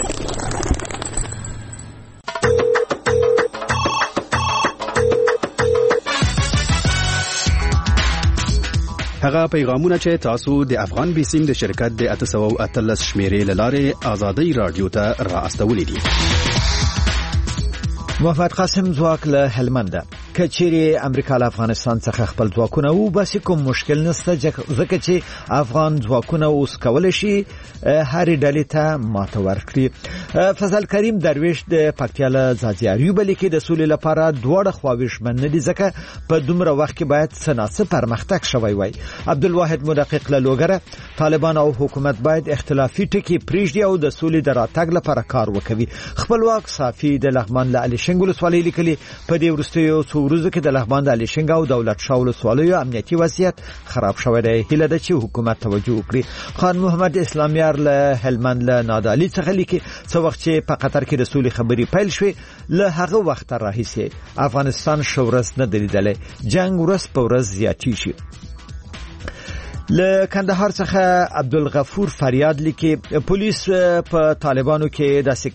هغه پیغامونه چې تاسو د افغان بیسیم د شرکت د 813 شمیرې له لارې آزادۍ رادیو ته را استولې دي. موافق قاسم ځواک له هلمند که چیرې امریکا له افغانستان څخه خپل ځواکونه وباسي کوم مشکل نشته، ځکه چې افغان ځواکونه اوس کولی شي هرې ډلې ته ماته ورکړي. فضل کریم درویش د پکتیا له ځاځي لیکي د سولې لپاره دواړه خواوې ژمن نه دي، ځکه په دومره وخت کې باید څه ناڅه پرمختګ شوی وای. عبدالواحد مدقق له لوګره طالبان او حکومت باید اختلافي ټکي پرېږدي او د سولې د راتګ لپاره کار وکوي. خپلواک صافي د لغمان له علي شنګ ولسوالۍ لیکلي په دې وروستیو څو ورځو کې د لغمان د علي شنګ او دولت شاه ولسوالیو امنیتي وضعیت خراب شوی دی. هیله ده چې حکومت توجه وکړي. خان محمد اسلامیار له هلمند له نادعلي څخه لیکي څه وخت چې په قطر کې د سولې خبرې پیل شوې، له هغه وخت راهیسې افغانستان ښه ورځ نه ده لیدلې، جنګ ورځ په ورځ زیاتېږي. له کندهار څخه عبدالغفور فریاد لیکي پولیسو په طالبانو کې داسې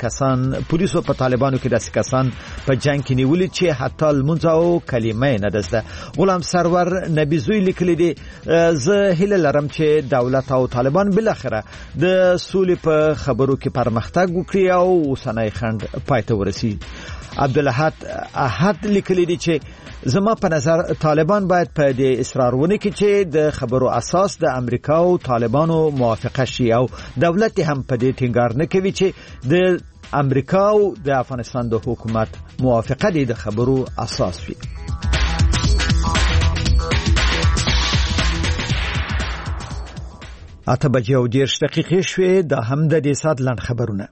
کسان په جنگ کې نیولي چې حتی المنځ او کلمه نه دزده. غلام سرور نبی زوی لیکلی دی زه هیله لرم چې دولت او طالبان بالاخره د سولې په خبرو کې پرمختګ وکړي او اوسنۍ خنډ پای ته ورسي. عبدالحد احد لیکلی دی چې زما په نظر طالبان باید په دې اصرار ونه کړي چې د خبرو اساس د امریکا او طالبانو موافقه شي او دولت هم په دې ټینګار نه کوي چې د امریکا او د افغانستان د حکومت موافقه د خبرو اساس وي. اته بجې او 10 دقیقې شوې د هم د دې سات لاند خبرونه.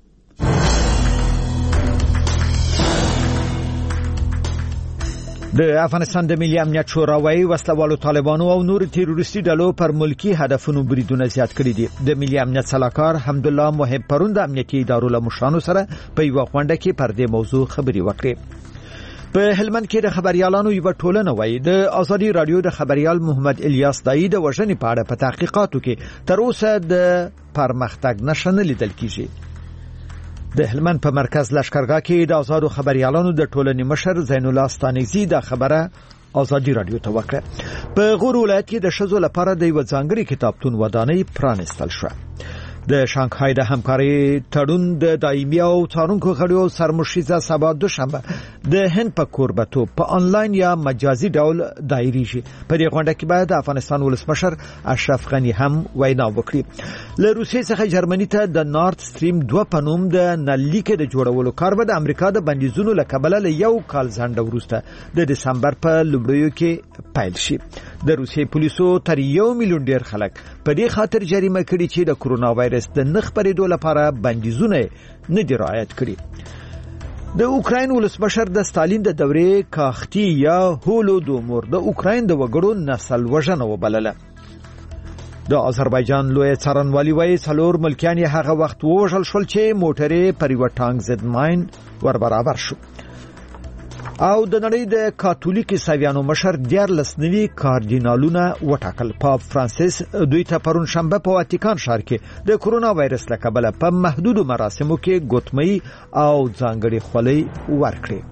د افغانستان د ملي امنیت شورا وايي وسلوالو طالبانو او نور تیروریستي ډلو پر ملکی هدفونو بریدونه زیات کړي دي. د ملي امنیت صلاحکار حمدالله محب پرون د امنیتي ادارو له مشرانو سره په یو غونډه کې پر دې موضوع خبري وکړي. په هلمند کې د خبريالانو یو ټولنه وايي د ازادي رادیو د خبريال محمد الیاس دایی د وژنې په اړه په تحقیقاتو کې تر اوسه د پرمختګ نشانه لیدل کیږي. د هلمند په مرکز لشکرګاه کې د آزادو خبريالانو د ټولنې مشر زین الله ستانگزی د خبره ازادي رادیو ته وکړه. په غور ولایت کې د شذو لپاره د یو ځانګړي کتابتون ودانۍ پرانستل شو. د شانګهای د همکاري تړون د دایمي او څارونکو غړو سرمشيزه سبا دوشنبه د هند په کوربتو په انلاین یا مجازي ډول دایریږي. په دې غونډه کې باید افغانستان ولسمشر اشرف غنی هم وینا وکړي. له روسیې څخه جرمني ته د نارت سټریم 2 په نوم د نلیکې د جوړولو کار به د امریکا د بندیزونو له کبله له یو کال ځنډ وروسته د دسمبر په لومړیو کې پیل شي. د روسیې پولیسو تر 1 میلیون ډیر خلک په دې خاطر جریمه کړي چې د کرونا وایرس د نخ پرېدو لپاره بندیزونه نه دی رعایت کړي. د اوکراین ولسمشر د ستالین د دورې کاختی یا هولودومور د اوکراین د وګړو نسل وژنه وبلله. د آذربایجان لوی څارنوالي وايي څلور ملکیان یې هغه وخت ووژل شول چې موټرې پر یو ټانک ضد ماین ور برابر شو. او د نړۍ د کاتولیک عیسویانو مشر 14 نوي کاردینالونه وټاکل. پاپ فرانسیس دوی ته پرون شنبه په واتیکان ښار کې د کرونا وایرس له کبله په محدودو مراسمو کې ګوتمۍ او ځانګړي خولۍ ورکړې.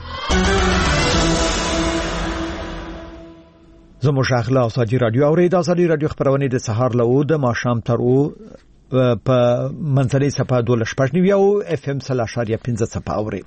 زموږ اخلا ازادي رادیو او د ازادي رادیو خبرونه د سهار له د ماښام تر په منځنۍ صفه 12.9 او اف ام 3.15 صفه اوري.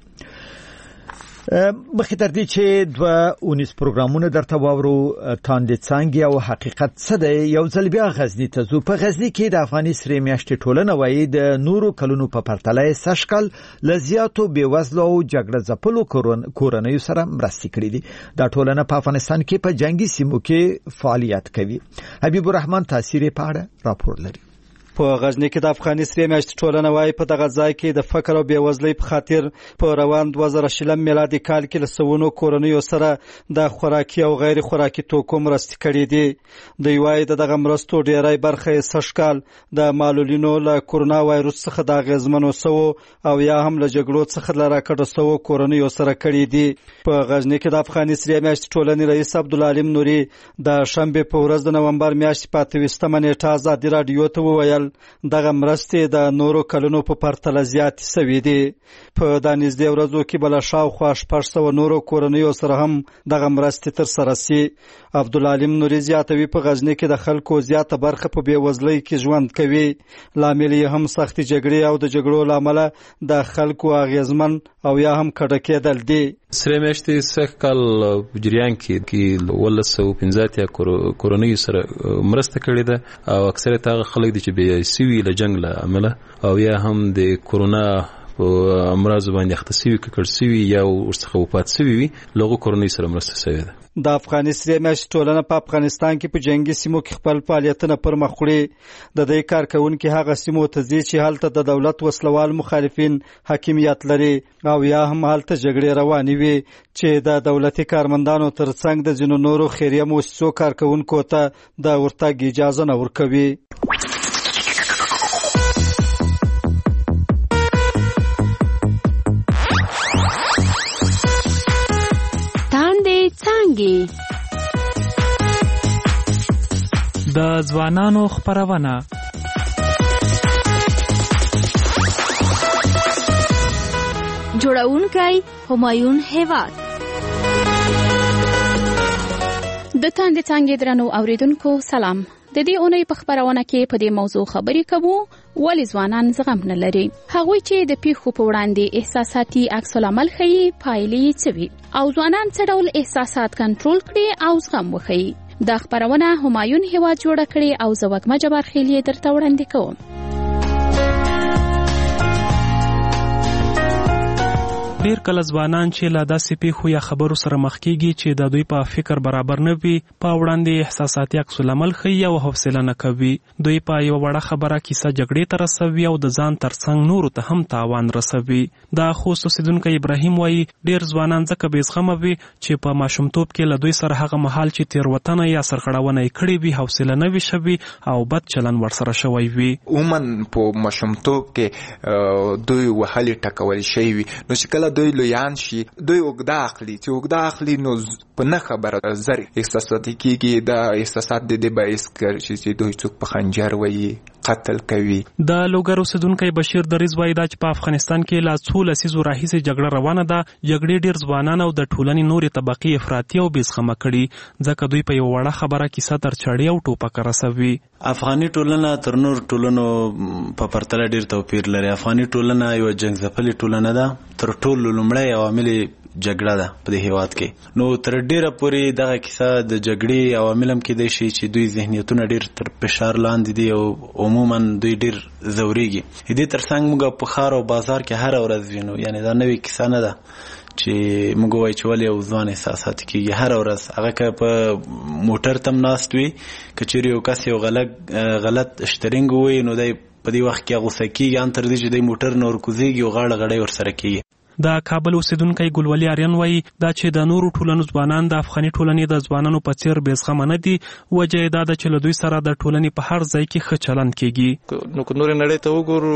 مخکې تر دې چې 2 پروګرامونه درته واورو تاندې څنګه او حقیقت څه دی یو ځل بیا غزنی ته ځو. په غزنی کې د افغاني سرې میاشتې ټولنه وايي د نورو کلونو په پرتله سشکل لزیاتو بیوزلو او جګړه ځپلو کورنیو سره مرستې کړې دي. دا ټولنه په افغانستان کې په جنگي سیمو کې فعالیت کوي. حبیب الرحمن تاثیر په اړه راپور لري. په غزنی کې د افغاني سرې میاشتې ټولنه وايي په دغه ځای کې د فقر او بیوزلۍ په خاطر په روان 2020 میلادي کال کې له سونو کورنیو سره د خوراکي او غیر خوراکي توکو مرستې کړې دي. دوی وايي دغه مرستو ډیری برخه یې سږکال د معلولینو له کرونا وایرس څخه د اغیزمنو سوو او یا هم له جګړو څخه له راکړه سوو کورنیو سره کړې دي. په غزنی کې د افغاني سرې میاشتې ټولنې رئیس عبدالعلیم نوري د شنبه په ورځ د نومبر میاشتې په 28 نیټه ازادي رادیو ته وویل دغه مرستې د نورو کلونو په پرتله زیاتې سوي دي. په دا نږدې ورځو کې بل شاوخوا 600 نورو کورنیو سره هم دغه مرستې تر سره سي. عبدالعلیم نوري زیاتوي په غزنی کې د خلکو زیاته برخه په بیوزلۍ کې ژوند کوي. لامل یې هم سخت جګړې او د جګړو لامل د خلکو اغیزمن او یا هم کډه کېدل دي. سرې میاشتې سږکال په جریان کې 15 کورنیو سره مرسته کړې ده او اکثره هغه خلک دي چې بې سوي له جنگ له عمله او یا هم د کرونا په امراض باندې اخته کړ سوي یا ورڅخه وفات سوي وي لغو کورنۍ سره مرسته شوې ده. د افغاني سرې میاشتې ټولنه په افغانستان کې په جنگي سیمو کې خپل فعالیتونه پر مخ وړي. د دې کارکونکو هغه سیمو ته ځي چې هلته د دولت وسلوال مخالفین حاکمیت لري او یا هم هلته جګړې روانې وي چې د دولتي کارمندانو ترڅنګ د ځینو نورو خیریه مؤسسو کارکونکو ته د ورتګ اجازه نه ورکوي. د ځوانانو خپرونه جوړونکی همایون هیواد. د تاندې څنګه درنو اوریدونکو سلام. د دې اونۍ په خبرونه کې په دې موضوع خبرې کوو ولې ځوانان زغم نه لري. هغوی چې د پیښو په وړاندې احساساتي عکس العمل ښیي پایلې څه وي او ځوانان څه ډول احساسات کنټرول کړي او زغم وښیي. دا خبرونه همایون هیواد جوړه کړې او زه وګمه جبار خیلیه درته وړاندې کوم. ډیر کله ځوانان چې له داسې پیښو یا خبرو سره مخ کیږي چې د دوی په فکر برابر نه وي په وړاندې احساساتي عکس العمل ښیي او حوصله نه کوي. دوی په یو وړه خبره کیسه جګړې ته رسوي او د ځان ترڅنګ نورو ته هم تاوان رسوي. دا خوست اوسیدونکی ابراهیم وایي ډیر ځوانان ځکه بې زغمه وي چې په ماشومتوب کې له دوی سره هغه مهال چې تېروتنه یا سرغړونه یې کړې وي حوصله نه وي شوي او بد چلند ورسره شوی وي. عموما په ماشومتوب کې دوی وهلې ټکول شوي وي نو چې کله دوی لویان شي دوی اوږده اخلي چې اوږده اخلي نو په نه خبره زر احساساتي کېږي. دا احساسات د دې باعث کړي چې دوی څوک په خنجر وایي قتل کوي. د لوګر اوسیدونکی بشیر دریز وایي دا چې په افغانستان کې لا څو لسیزو راهیسې جګړه روانه ده. جګړې ډېر ځوانان او د ټولنې نورې طبقې افراطي او بې زغمه کړي ځکه دوی په یو وړه خبره کیسه تر چاړې او ټوپکه رسوي. افغاني ټولنه تر نور ټولنو په پرتله ډېر توپیر لري. افغاني ټولنه یو جنګ ځپلې ټولنه ده. تر ټولو لومړی عوامل جګړه ده په دې هیواد کې. نو تر ډیره پورې دغه کیسه د جګړې عوامل هم کېدای شي چې دوی ذهنیتونه ډیر تر فشار لاندې دي او عموما دوی ډیر ځوريږي. دې ترڅنګ موږ په ښار او بازار کې هر ورځ وینو یعنی دا نوې کیسه نه ده چې موږ وایو چې ولې یو ځوان احساسات کېږي. هر ورځ هغه که په موټر تم ناست وي که چیرې یو کس یو غلط اشترینګ ووایي نو دی په دې وخت کې غوسه کېږي ان تر دې چې دی موټر نه ورکوزېږي او غاړه غړۍ ورسره کېږي. د کابل اوسیدونکی ګلولي آریان وایي دا چې د نورو ټولنو ځوانان د افغاني ټولنې د ځوانانو په څیر بې زغمه نه دي. وجه یې دا ده چې له دوی سره د ټولنې په هر ځای کې ښه چلند کېږي. نو که نورې نړۍ ته وګورو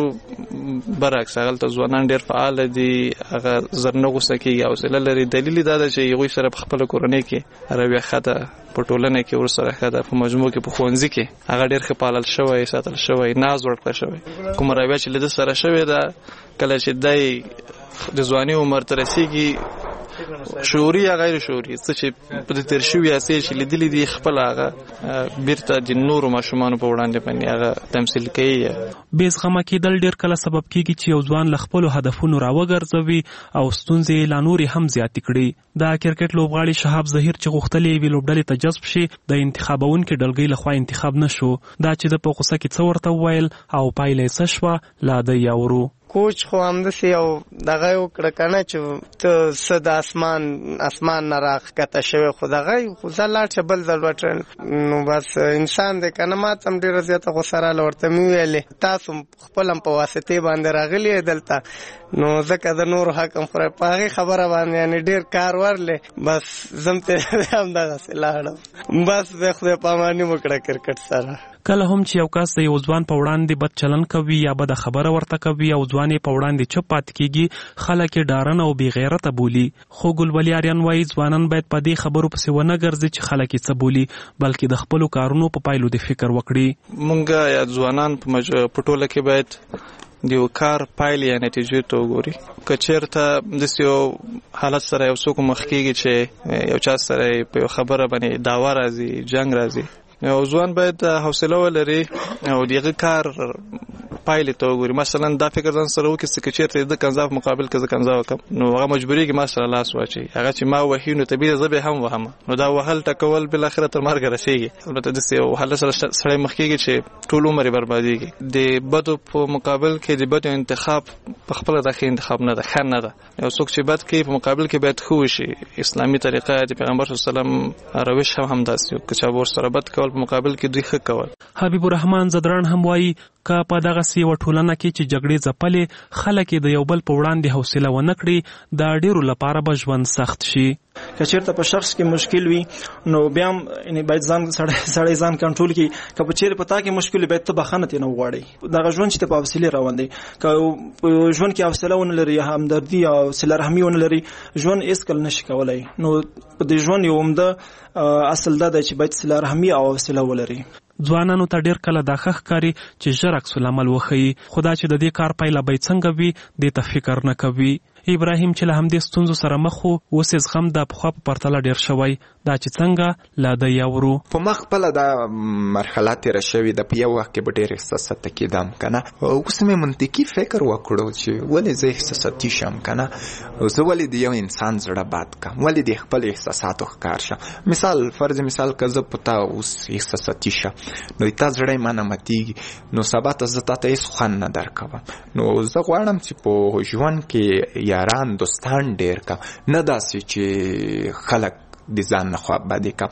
برعکس هغلته ځوانان ډېر فعاله دي. هغه زر نه غوسه کېږي حوصله لري. دلیل دا ده چې هغوی سره په خپله کورنۍ کې رویه ښه ده په ټولنه کې ورسره ښه ده. په مجموع کې په ښوونځي کې هغه ډېر ښه پالل شوی ساتل شوی ناز ورکړی شوی. کومه رویه چې له ده سره شوې ده کله چې دی د ځواني عمر ته رسیږي شعوري یا غیر شعوري څه چې په دې تیر شوي اسې چې لیدلي دي خپل هغه بیرته د نورو ماشومانو په وړاندې باندې هغه تمثیل کوي. بې زغمه کېدل ډېر کله سبب کېږي چې یو ځوان له خپلو هدفونو راوګرځوي او ستونزې لا نورې هم زیاتې کړي. د کرکټ لوبغاړي شهاب ظهیر چې غوښتل یوې لوبډلې ته جذب شي د انتخابونکو ډلګۍ لخوا انتخاب نه شو. دا چې د په غوسه کې څه ورته وویل او پایله یې څه شوه لا دی یاورو. کوچ خو همداسې یو دغه یې وکړه که نه چې ته څه د اسمان نه راښکته شوی خو دغه خو ځه لاړ شه بل ځل وټرل نو بس انسان دی که نه ما ته هم ډېره زیاته غوسه راله ورته مې وویلې تاسو خپل هم په واسطې باندې راغلي یې دلته نو ځکه د نورو حق هم خورئ په هغې خبره باندې یعنې ډېر کار ورلې بس زم ته همدغسې لاړم بس بیا خدای پاماني وکړه کرکټ سره. کله هم چې یو کس د یو ځوان په وړاندې بد چلند کوي یا بده خبره ورته کوي او ځوان یې په وړاندې چپ پاتې کېږي خلک یې ډارن او بې غیرته بولي. خو ګلولي آریان وایي ځوانان باید په دې خبرو پسې ونه ګرځي چې خلک یې څه بولي بلکې د خپلو کارونو په پایلو د فکر وکړي. مونږ یا ځوانان په ټوله کې باید د یو کار پایلې یا نتیجې ته وګوري. که چېرته داسې یو حالت سره یو څوک مخ کېږي چې یو چا سره په یو خبره باندې دعوا راځي جنګ راځي او ځوان باید حوصله ولري او دغه کار پایلې ته وګوري. مثلا دا فکر ځان سره وکړي چې چېرته د کنځا په مقابل کې زه کنځا وکړم نو هغه مجبورېږي ما سره لاس واچوي. هغه چې ما وهي نو طبیعي زه به هم وهم نو دا وهل ټکول بالاخره تر مرګه رسېږي. البته داسې یو حالت سره سړی مخ کېږي چې ټول عمر یې بربادېږي. د بدو په مقابل کې د بدو انتخاب په خپله دا ښه انتخاب نه ده ښه نه ده. یو څوک چې بد کوي په مقابل کې باید ښه وشي. اسلامي طریقه د پیغمبر صلی الله علیه وسلم روش هم همداسې و که چا ورسره بد کول په مقابل کې دوی ښه کول. حبیب الرحمن زدران هم وایي که په دغسې یوه ټولنه کې چې جګړې ځپلې خلک یې د یو بل په وړاندې حوصله ونه کړي د ډېرو لپاره به ژوند سخت شي. که چېرته په شخص کې مشکل وي نو بیا هم باید سړی ځان کنټرول کړي. که په چېرې په تا کې مشکل وي باید ته بخښنه ترېنه وغواړې. دغه ژوند چې ته په حوصلې روان دی که په ژوند کې حوصله ونه لري یا همدردي یا صله رحمي ونه لري ژوند هېڅکله نشي کولی. نو په دې ژوند یو عمده اصل دا دی چې باید صله رحمي او حوصله ولري. ځوانانو ته ډیر کله دا ښکاري چې ژر عکس العمل وښيي، خو دا چې د دې کار پایله به څنګه وي دې ته فکر نه کوي. ابراهیم چې له همدې ستونزو سره مخ و، اوس یې زغم د پخوا په پرتله ډیر شوی. دا چې څنګه لا د یورو په مخ خپله دا مرحله تېره شوې ده، په یو وخت کې به ډېر احساساتي کېدم که نه. اوس مې منطقي فکر وکړو چې ولې زه احساساتي شم که نه، زه ولې د یو انسان زړه بد کړم، ولې د خپل احساساتو ښکار شم. مثال فرض مثال که زه په تا اوس احساساتي شم، نو تا زړه یې مانه ماتېږي، نو سبا ته زه تا ته هېڅ خوند نه درکوم. نو زه غواړم چې په ژوند کې یاران دوستان ډېر کړم، نه داسې چې خلک د ځان نه خوا بدې کړم.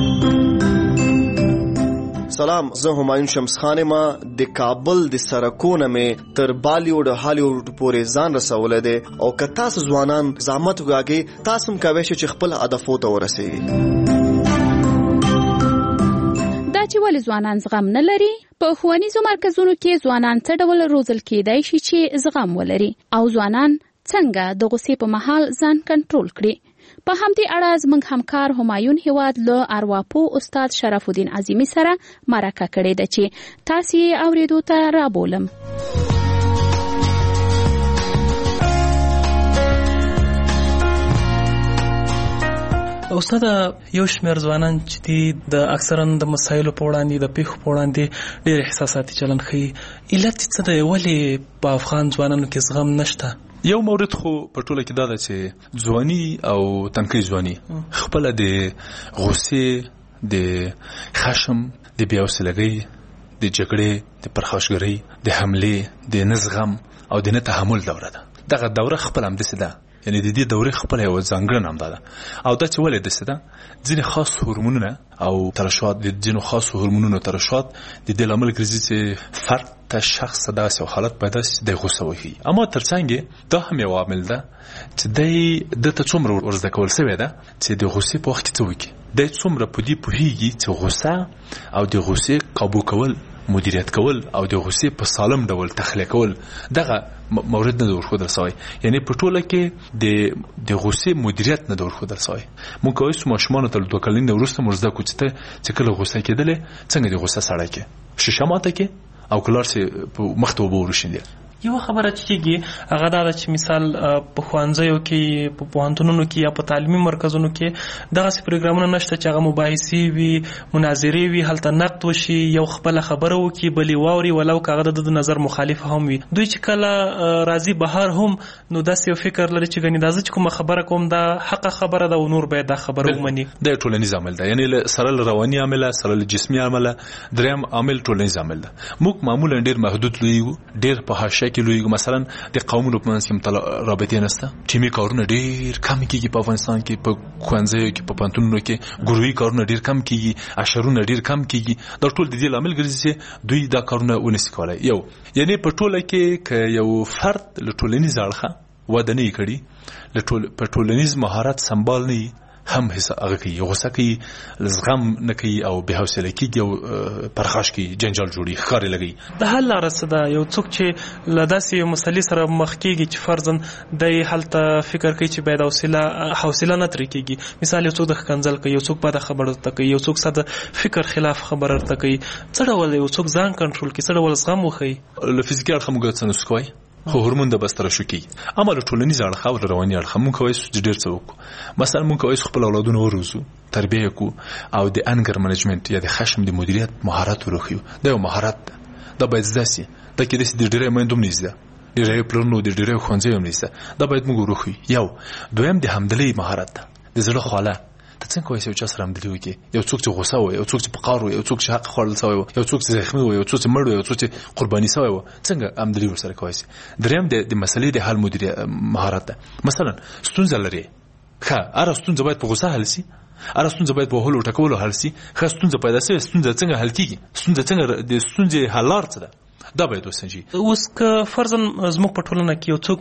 سلام، زه همایون شمس خان ما د کابل د سرکونه مې تر بالیوډ هالیوډ پورې ځان رسولی دی، او که تاسو ځوانان زحمت وکاږئ، تاسو هم کولی شئ چې خپل هدفو ته ورسیږئ. دا چې ولې ځوانان زغم نه لري؟ په ښوونیزو مرکزونو کې ځوانان څه ډول روزل کېدای شي چې زغم ولري، او ځوانان څنګه د غوسې په مهال ځان کنټرول کړي؟ په همدې اړه زموږ همکار همایون هیواد له ارواپوه استاد شرف الدین عظیمی سره مرکه کړې ده چې تاسو یې اوریدو ته رابولم. استاد، یو شمېر ځوانان چې دي د اکثرا د مسایلو په وړاندې د پیښو په وړاندې ډېر احساساتي چلند ښیي. علت څه دی؟ ولې په افغان ځوانانو کې زغم نشته؟ یو مورد خو په ټوله کې دا ده چې ځواني او تنکۍ ځواني خپله د غصې، د خشم، د بېحوصلګۍ، د جګړې، د پرخاشګرۍ، د حملې، د نه زغم او د نه تحمل دوره ده. دغه دوره خپله همداسې ده، یعنی د دې دورې خپله یوه ځانګړنه همدا ده. او دا چې ولې داسې ده، ځینې خاص هورمونونه او ترشحات، د ځینو خاصو هورمونونو ترشحات د دې لامل ګرځي چې فرد ته شخص داسې یو حالت پیدا شي چې د غوسه وښیي. اما ترڅنګ دا هم یو عامل ده چې د ته څومره ورزده کول سوی ده چې د غوسې په وخت کې څه وکړي. دی څومره په دې پوهېږي چې غوسه او د غوسې قابو کول، مدیریت کول او د غوسې په سالم ډول تخلیه کول، دغه مورد نه ورښودل سوی. یعنی په ټوله کې د غوسې مدیریت نه ورښودل سوی. موږ کولی شو ماشومانو ته له 2 کلنۍ نه وروسته موږ زده کړو چې کله غوسه کېدلې څنګه د غوسه سړی کې شیشه ماته کې او کلار چې مخ ته اوبه ورشیندي. یو خبره چې کېږي هغه دا ده چې مثال په ښوونځیو کې، په پوهنتونونو کې یا په تعلیمي مرکزونو کې دغسې پروګرامونه نشته چې هغه مباحثې وي، مناظرې وي، هلته نقد وشي، یو خپله خبره وکړي، بل یې واوري، ولو که هغه د نظر مخالف هم وي. دوی چې کله راځي بهر هم، نو داسې یو فکر لري چې ګنې دا زه چې کومه خبره کوم دا حقه خبره ده او نور باید دا خبره ومني. دا ټولنیز عامل ده، یعنی سره له رواني عامله، سره له جسمي عامله، دریم عامل ټولنیز عامل ده. موږ معمولا ډېر محدود لویو، ډېر په حاشیه کې لویو. مثلا د قومونو په منځ کې رابطې نشته، ټیمي کارونه ډېر کم کېږي په افغانستان کې، په ښوونځیو کې، په پوهنتونونو کې ګروهي کارونه ډېر کم کېږي، اشرونه ډېر کم کېږي. دا ټول د دې لامل ګرځي چې دوی دا کارونه ونشي کولی. یعنی په ټوله کې که یو فرد له ټولنیز اړخه وده نه کړي، په ټولنیز مهارت سمبال نه هم هغه کوي، غوسه کوي، زغم نه کوي او بې حوصله کېږي او پرخاش کوي، جنجال جوړي، ښکارې لګوي. د حل لاره څه ده؟ یو څوک چې له داسې یو مسلې سره مخ کېږي چې فرضاً دی هلته فکر کوي چې باید حوصله نه ترې کېږي. مثال یو څوک د ښکنځل کوي، یو څوک بده خبره ورته کوي، یو څوک ساده فکر خلاف خبره ورته کوي، څه ډول یو څوک ځان کنټرول کړي، څه ډول زغم وښیي؟ له فزیکي اړخه موږ څه نسو کوی، خو هورمون د بس ترشح کېږي. اما له ټولنیز اړخه او له رواني اړخه موږ کولی شو چې ډېر څه وکړو. مثلا موږ کولی شو خپل اولادونه وروزو، تربیه کړو او د انګر منیجمنت یا د خشم د مدیریت مهارت ورښیو. دا یو مهارت ده، دا باید زده سي. دا کېدای شي د ډېری میندو هم نه زده، ډېری پلرونو، د ډېری ښوونځیو هم نه زده. دا باید موږ ورښیو. یو دویم د همدلۍ مهارت ده، د زړه خواله. ته څنګه کولی شې یو چا سره همدلي وکړې؟ یو څوک چې غوسه و، یو څوک چې په قهر و، یو څوک چې حق خوړل سوی و، یو څوک چې زخمي و، یو څوک چې مړ و، یو څوک چې قرباني سوی و، څنګه همدلي ورسره کولی شې؟ دریم د مسلې د حل مهارت ده. مثلا ستونزه لري، ښه هره ستونزه باید په غوسه حل شي، هره ستونزه باید په وهلو ټکولو حل شي. ښه ستونزه پیدا شوې، ستونزه څنګه حل کېږي؟ ستونزه څنګه، د ستونزې حل لار څه ده؟ دا باید وسنجي. اوس که فرضاً زموږ په ټولنه کې یو څوک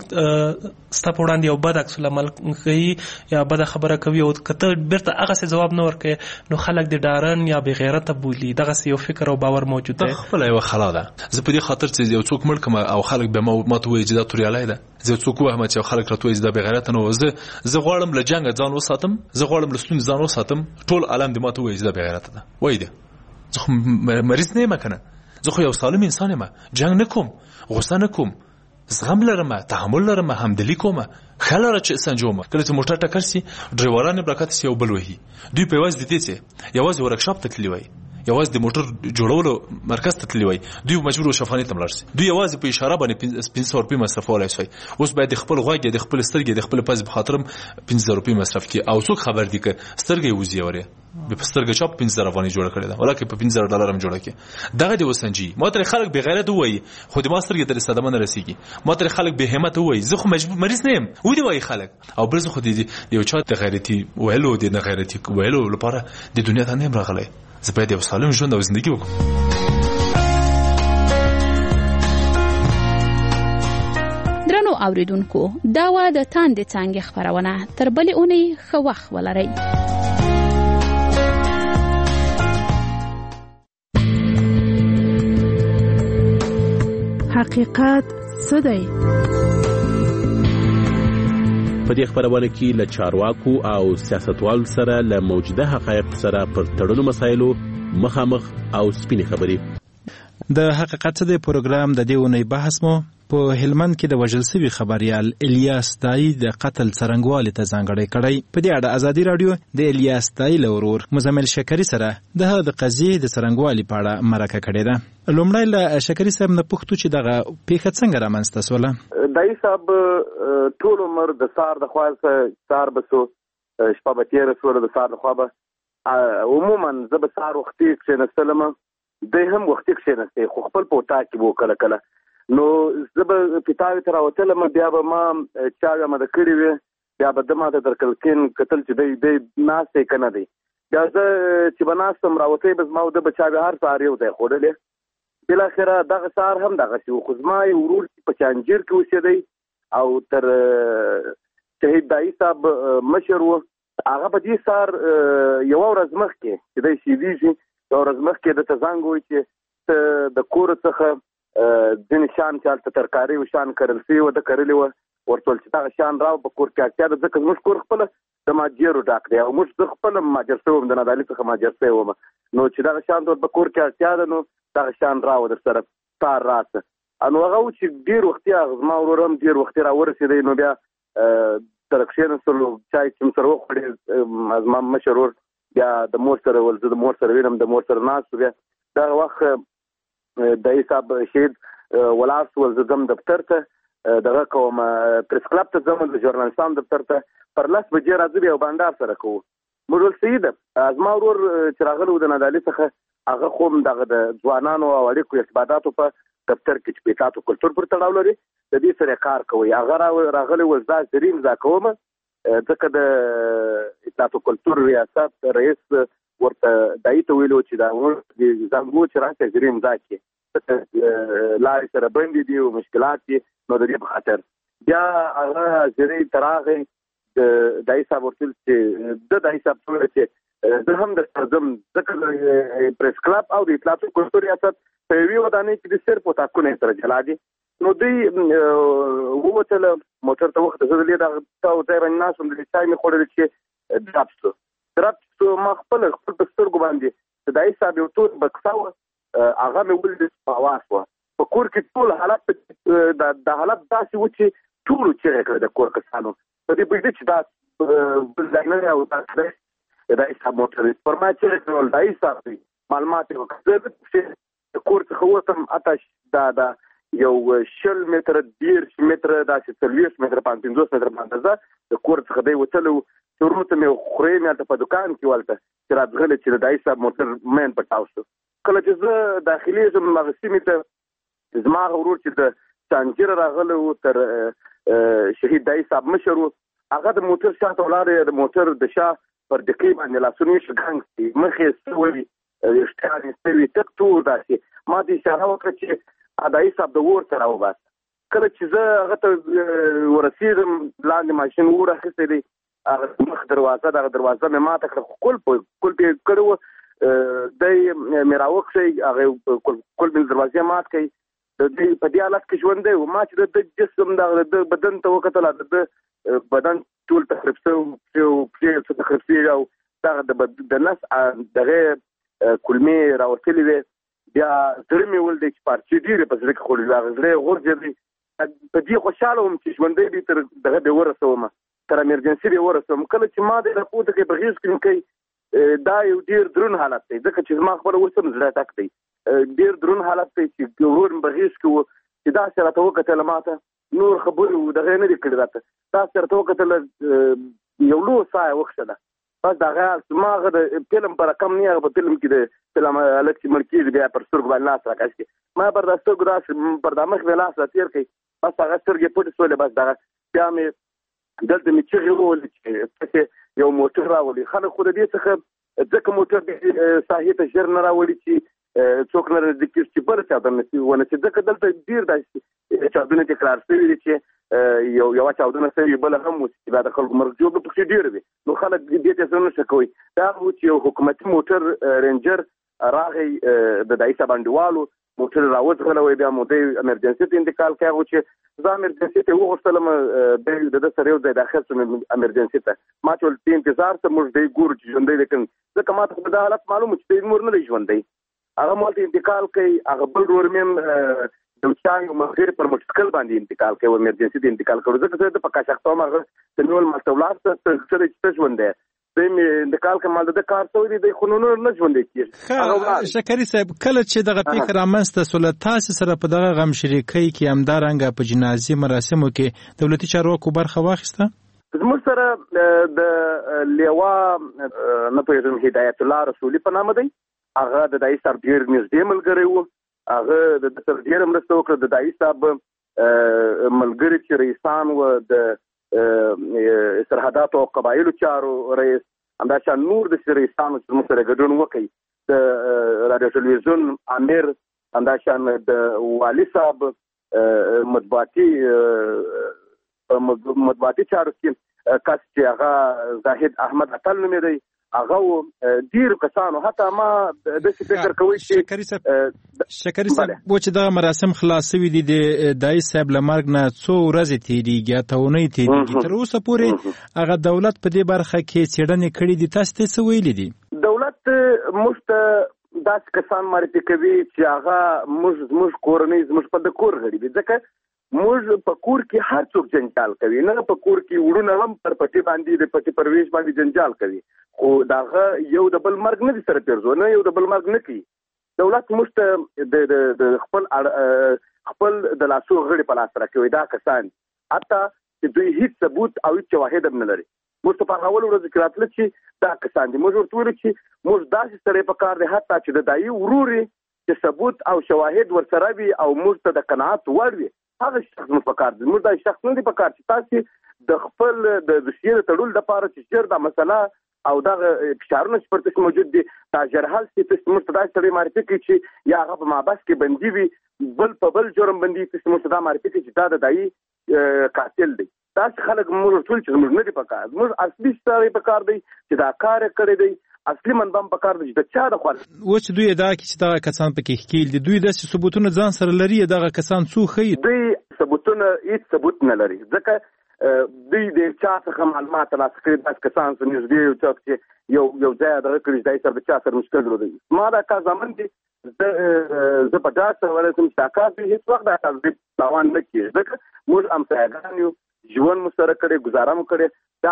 ستا په وړاندې یو بد عکس العمل کوي یا بده خبره کوي او که ته بیرته هغسې جواب نه ورکوې، نو خلک د ډارن یا بې غیرته بولي. دغسې یو فکر او باور موجود دی. خپله یوه خلا ده. زه په دې خاطر چې یو څوک مړ کړم او خلک بیا ماته ووایي چې دا توریالی ده، زه څوک ووهم چې خلک راته وایي چې دا بې غیرته نه و. زه غواړم له جنګه ځان وساتم، زه غواړم له ستونزې ځان وساتم، ټول عالم دې ماته ووایي چې دا بې غیرته ده. وایي ده زه خو مریض نه یم کنه، زه خو یو سالم انسان یم، جنگ نکوم، غوسه نکوم، زغم لرم، تحمل لرم، همدلی کوم، خلاره چې سنجوم. کله چې موټر ټکر سي ډرایوران برکات سي یو بل وهي، دوی په واز دي ته یوازې ورکشاپ ته تللی وای، یوازې د موټر جوړولو مرکز ته تللی وای، دوی مجبور شفانې ته ملار سي، دوی یوازې په اشاره باندې 500 روپۍ مصرفولای شي. اوس باید خپل غوږ د خپل سترګې د خپل پز په خاطر 500 روپۍ مصرف کړي، او څوک خبر دي ک سترګې وزي اوري به سترګې چاپ 500 افغاني جوړ کړی دا، ولکه په 500 ډالر هم جوړ کړي. دغه دی وسنجي ما تر خلک به غیرت وای، خو د ما سترګې تر صدمه نه رسیږي، ما تر خلک به همت وای، زه خو مریض نه یم و دی وای خلک، او بل زه خو دې یو چا ته غیرتي ویلو د نه غیرتي ویلو لپاره د دنیا ته نه راغلی، زه باید یو سالم ژوند او زندگی وکړم. درنو اوریدونکو، دا و د تاندې څانګې خبرونه، تر بلې اونۍ ښه وخت ولرئ. حقیقت څه دی؟ په دې خبرونه کې له چارواکو او سیاستوالو سره له موجوده حقایقو سره پر تړلو مسایلو مخامخ او سپینې خبرې. د حقیقت څه دی پروګرام د دې اونۍ بحث مو په هلمند کې د وژل شوي خبريال الیاس دای د قتل څرنګوالي ته ځانګړی کړی. په دې اړه ازادي رادیو د الیاس دای له ورور مزمل شکری سره د قضیې د څرنګوالي په اړه مرکه کړې ده. لومړی له شکری صاحب نه پوښتو چې دغه پیښه څنګه رامنځته شوله. دای صاحب ټول عمر د سار د خوا سار بسو شپه به تېره شوله، د سار د خوا به عموما زه به سار وختي کښېنستلم، دی هم وختي کښېنستی، خو خپل په اطاق کې به کله کله نو زه به پیتاوي ته راوتلم، بیا به ما چاوې اماده کړې وې، بیا به ده ما ته در کلکین کتل چې دی ناست دی که نه دی. بیا زه چې به ناستم راوتی به زما او ده به چاوې هر سهار یو ځای خوړلې. بالاخره دغه سهار هم دغسې و، خو زما یو ورور چې په چانجیر کې اوسېدی او تر شهید دایي صاحب مشر و، هغه په دې سهار یوه ورځ مخکې چې دی شهیدېږي، یوه ورځ مخکې درته زنګ ووایي چې ته د کور څخه ځینې شیان چې هلته ترکاري و شیان کرل شوي وه، ده کرلي وه، ورته ویل چې دغه شیان راوړه په کور کې اړتیا ده، ځکه زموږ کور خپله د مهاجرو ډک دی او موږ زه خپله مهاجر شوی وم، د نادعلي څخه مهاجر شوی وم، نو چې دغه شیان ته په کور کې اړتیا ده نو دغه شیان راوړه در سره سهار راسه. نو هغه و چې ډېر وختي زما ورور هم ډېر وختي راورسېدی، نو بیا سره کښېنستلو، چای چې مو سره وخوړې، زما مشر ورور بیا د مور سره ول، زه د مور سره وینم، د مور سره ناست و. بیا دغه وخت دایي صاحب شهید ولاړ شول، زه ځم دفتر ته دغه کوم پریس کلب ته ځم، د ژورنالستان دفتر ته پر 10 بجې راځو، بیا یو بانډار سره کوو. موږ ویل صحیح ده، زما ورور چې راغلی و د نادعلي څخه، هغه خو هم دغه د ځوانانو او اړیکو ارتباطاتو په دفتر کې چې اطلاعات او کلتور پر تړاو لري د دې سره کار کوي. هغه راغلی و، زه زري امضا کوم، ځکه د اطلاعات او کلتور ریاست رئیس ورته دایي ته ویلو چې دا زنګ و چې راته زري امضا کړي، لارې سره بندې دي او مشکلات دي، نو د دې په خاطر بیا هغه زري ته راغی. د دایي صاحب ورته ویل چې د دایي صاحب ته ویل چې زه هم درسره ځم، ځکه د پریس کلب او د اطلاعات او کلتور ریاست په یوې ودانۍ کې د صرف اطاقونه یې سره جلا دي. نو دوی ووتله موټر ته وخته، زه د دې دغه ځای باندې ناست وم، د دې چای مې خوړلې چې ډرپ شو، ما خپل په سترګو باندې د دایي صاحب یو تور بکسه وه، هغه مې ولید په اواز وه، په کور کې ټول حالت د حالت داسې و چې ټولو چیغې کړې د کور کسانو، په دې پوهېدې چې دا بل ځای نه دی او دا دایي صاحب موټر پر ما چیغې کړل، دایي صاحب دی معلومات یې وکړه. زه د کور څخه ووتم، اتش دا یو 20 متره 30 متره داسې 40 متره 50 متره باندې زه د کور څخه دی وتلی و، چې ورور ته مې خورې مې هلته په دوکان کې ولته چې راځغلی چې د دایي صاحب موټر مین پټاو شو. کله چې زه داخلېږم هغه سیمې ته، زما هغه ورور چې د چانجیر راغلی و تر شهید دایي صاحب مشر و، هغه د موټر شاته ولاړ، د موټر د شا پر ډکۍ باندې لاسونه یې شګنګ دي، مخ یې سوی، ویښتان یې سوي، تک تور داسې. ما ته اشاره وکړه چې دایي صاحب د اور ته راوباسه. کله چې زه هغه ته ورسېدم، لاندې ماشین اور اخیستی دی، هغه مخ دروازه دغه دروازه مې ماته کړه، خو کلپ یې کړی و، دی مې راوکښی، هغه کلپ مې دروازې مات کړئ، د دې په دې حالت کې ژوندی و. ما چې د جسم دغه د بدن ته وکتل، د بدن ټول تخریب شوی، پښې تخریب شوي او دغه د نس دغه کلمې راوتلې وې بیا زړه مې ول دی چې پارچې ډېرې په زړه کې خوړلې هغه زړه غورځېدی په دې خوشحاله وم چې ژوندی دی تر دغه دې ورسوم تر امرجنسي دې ورسوم کله چې ما دې راپورته کړې په غېږ کې کوي دا یو ډېر دروند حالت دی ځکه چې زما خبره اوس هم زړه ټک دی ډېر دروند حالت دی چې ورور مې په غېږ کې و چې داسې راته وکتله ماته نور خبرې دغه نه دي کړي راته داسې راته وکتله یو لوی ساه وخښله بس دغه زما هغه د فلم په رقم نه هغه په فلم کې د فلم هلک چې مړ کېږي بیا پر سترګو باندې لاس راکش کړي ما پر دا سترګو داسې پر دا مخ مې لاس راتېر کړي بس هغه سترګې پټې شولې بس دغه بیا مې دلته مې چغې وولې چې یو موټر راولي خلک خو د دې څخه ځکه موټر ساحې ته ژر نه راولي چې څوک نه رسېږي چې بله چاودنه ونه شي ځکه دلته ډېر داسې چاودنې تکرار شوي دي چې یوه چاودنه شوې بله هم وشي چې بیا د خلکو مرګ جوړ پکې ډېر وي نو خلک دې ته څه نشي کوي دا و چې یو حکومتي موټر رینجر راغی د دایي صاحب انډیوالو موټر راوځغلوی بیا مو دی امرجنسي ته انتقال کړی و چې زه امرجنسي ته وغوښتلم دی د ده سره یو ځای داخل شوم امرجنسي ته ما چې ورته انتظار ته موږ دی ګورو چې ژوندی دی که ځکه ما ته خو دا حالت معلوم و چې دی نور نه دی ژوندی هغه مالته انتقال کوي هغه بل ورور مې یو چا یو ملګري پر موټرسایکل باندې انتقال کوي امرجنسي ته انتقال کړو ځکه زه د په کاشخته وم هغه د نیول مالته ولاړ څه دی چې ژوندی دی مې انتقال کړم مال د کار شوی دی خو نور نه ژوندی کېږي شکري صاحب کله چې دغه فکر رامنځته سوله تاسې سره په دغه غم شریکۍ کې همدارنګه په جنازې مراسمو کې دولتي چارواکو برخه واخیسته زموږ سره د لیوا نه پوهېږم هدایت الله رسولي په نامه دی هغه د دایي صاحب ډېر نږدې ملګری و هغه د ده سره ډېره مرسته وکړه د دایي صاحب ملګري چې رئیسان و د سرحداتو او قبایلو چارو رئیس همداشان نور د رئیسانو چې زموږ سره ګډون وکړي د راډیو ټلویزیون امیر همداشان د والي صاحب مطبوعاتي چارو کې کس چې هغه زاهد احمد اتل نومېدی هغه ډېرو کسانو حتی ما داسې فکر کوي چې شکري صاحب و چې دغه مراسم خلاص شوي دي د دایي صاحب له مرګ نه څو ورځې تېرېږي اته اونۍ تېرېږي تر اوسه پورې هغه دولت په دې برخه کې څېړنې کړي دي تاسو ته څه ویلي دي دولت موږ ته داسې کسان معرفي کوي چې هغه زموږ کورنۍ زموږ په د کور غړي دي ځکه موږ په کور کې هر څوک جنجال کوي نه په کور کې وړونه هم پر پټي باندې د پټي پرویش باندې جنجال کوي خو دغه یو د بل مرګ نه دي سره پیرزو نه یو د بل مرګ نه کوي دولت موږ ته د خپل د لاسو غړي په لاس راکوي دا کسان حتی چې دوی هیڅ ثبوت او هیڅ شواهد هم نه لري موږ ته په اول ورځ کې راتله چې دا کسان دي موږ ورته ویل چې موږ داسې سره په کار دی حتی چې د دایي ورور چې ثبوت او شواهد ورسره وي او موږ ته د قناعت وړ وي هغه شخص موږ په کار دی موږ دا شخص نه دی په کار چې تاسې د خپل د دوسیې د تړلو لپاره چې ژر دا مسله او دغه فشارونه چې پر تاسو موجود دي دا جرحال چې تاسو موږ ته دا سړی معرفي کړي چې یا هغه په محبس کې بندي وي بل په بل جرم بندي تاسو موږ ته دا معرفي کړي چې دا د دایي قاتل دی تاسو خلک موږ ټول چې موږ نه دی په کار موږ اصلي سړی په کار دی چې دا کار کړی دی اصلي منبم په کار دی چې د چا د خوا و چې دوی ادعا کوي چې دغه کسان پکې ښکیل دي دوی داسې ثبوتونه ځان سره لري دغه کسان څو ښیي دوی ثبوتونه هیڅ ثبوت نه لري ځکه دوی د چا څخه معلومات ترلاسه کړي داسې کسان څه نږدې یو څوک چې یو ځای دغه کړي چې دای سره د چا سره مشکل لري ما دا کار زمن دي زه په ډاډ سره ورسم چې دا کار دوی هېڅ وخت دا کار دوی تاوان نه کړي ځکه موږ همسایګان یو ژوند مو سره کړی ګزاره مو کړې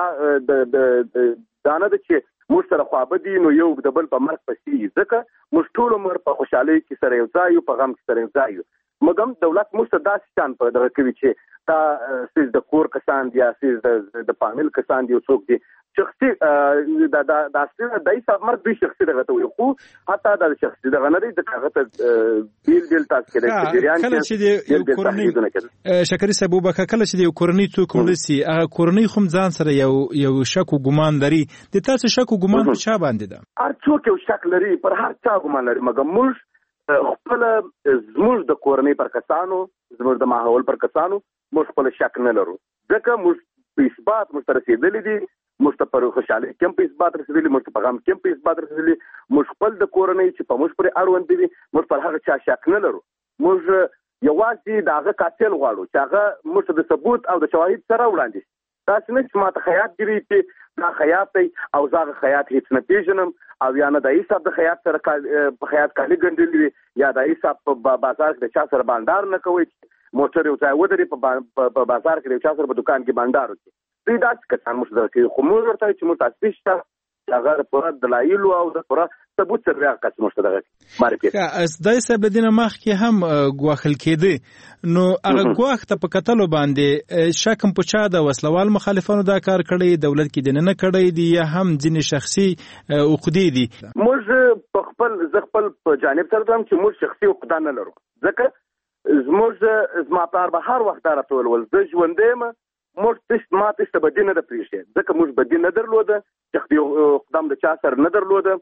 دا نه ده چې موږ سره خوابدي نو یو د بل په مرګ پسې ځکه موږ ټول عمر په خوشحالۍ کې سره یو ځای یو په غم کې سره یو ځای یو مګم دولت موږ ته داسې شان په دغه کوي چې دا سیز د کور کسان دي یا سیز د فامیل کسان دي او څوک دي شخصي دا دای صاحب مرګ دوی شخصي دغه ته وي خو حتی دا شخصي دغه نه دی د هغه ته بیل تاسو کې جریان کله چې د کورنۍ شکري صاحب وبکه کله چې د کورنۍ څوک مړسي هغه کورنۍ خو ځان سره یو شک او ګمان لري د تاسو شک او ګمان په چا باندې ده هر څوک یو شک لري پر هر چا ګمان لري مګر موږ خپل زموږ د کورنۍ پر کسانو زموږ د ماحول پر کسانو موږ خپل شک نه لرو ځکه موږ په اثبات موږ رسېدلي دي موږ ته پر خوشحالۍ کې په اثبات رسېدلي موږ ته په غم کې په اثبات رسېدلي موږ خپل د کورنۍ چې په موږ پورې اړوند دي موږ پر هغه چا شک نه لرو موږ یوازې د هغه قاتل غواړو چې هغه موږ د ثبوت او د شواهد سره وړاندې تاسو نه چې ماته خیاط ګری چې دا خیاط دی او زاغه خیاط هیڅ نه پیژنم او یا نه د حساب د خیاط سره په خیاط کالي ګنډلې یا د حساب په بازار کې د چا سره بانډار نه کوي موټر یو ځای ودرې په بازار کې د چا سره په دکان کې بانډار وکړي دوی داسې کسان موږ درته خو موږ ورته چې موږ تاسو شته هغه پر دلایل او د پر ثبوت سره قسم شته دغه معرفت دای صاحب دینه مخ کې هم غواخل کېده نو هغه غواخ ته په قتل باندې شکم په چا د وسلوال مخالفانو دا کار کړی دولت کې دنه نه کړی دی یا هم ځینې شخصي عقدې دي موږ په خپل په جانب سره هم چې موږ شخصي عقده نه لرو ځکه زما پلار به هر وخت راته ول زه ژوندې موږ ما تاسو به دینه د پریشه ځکه موږ به دینه درلوده چې قدم د چا سره نه درلوده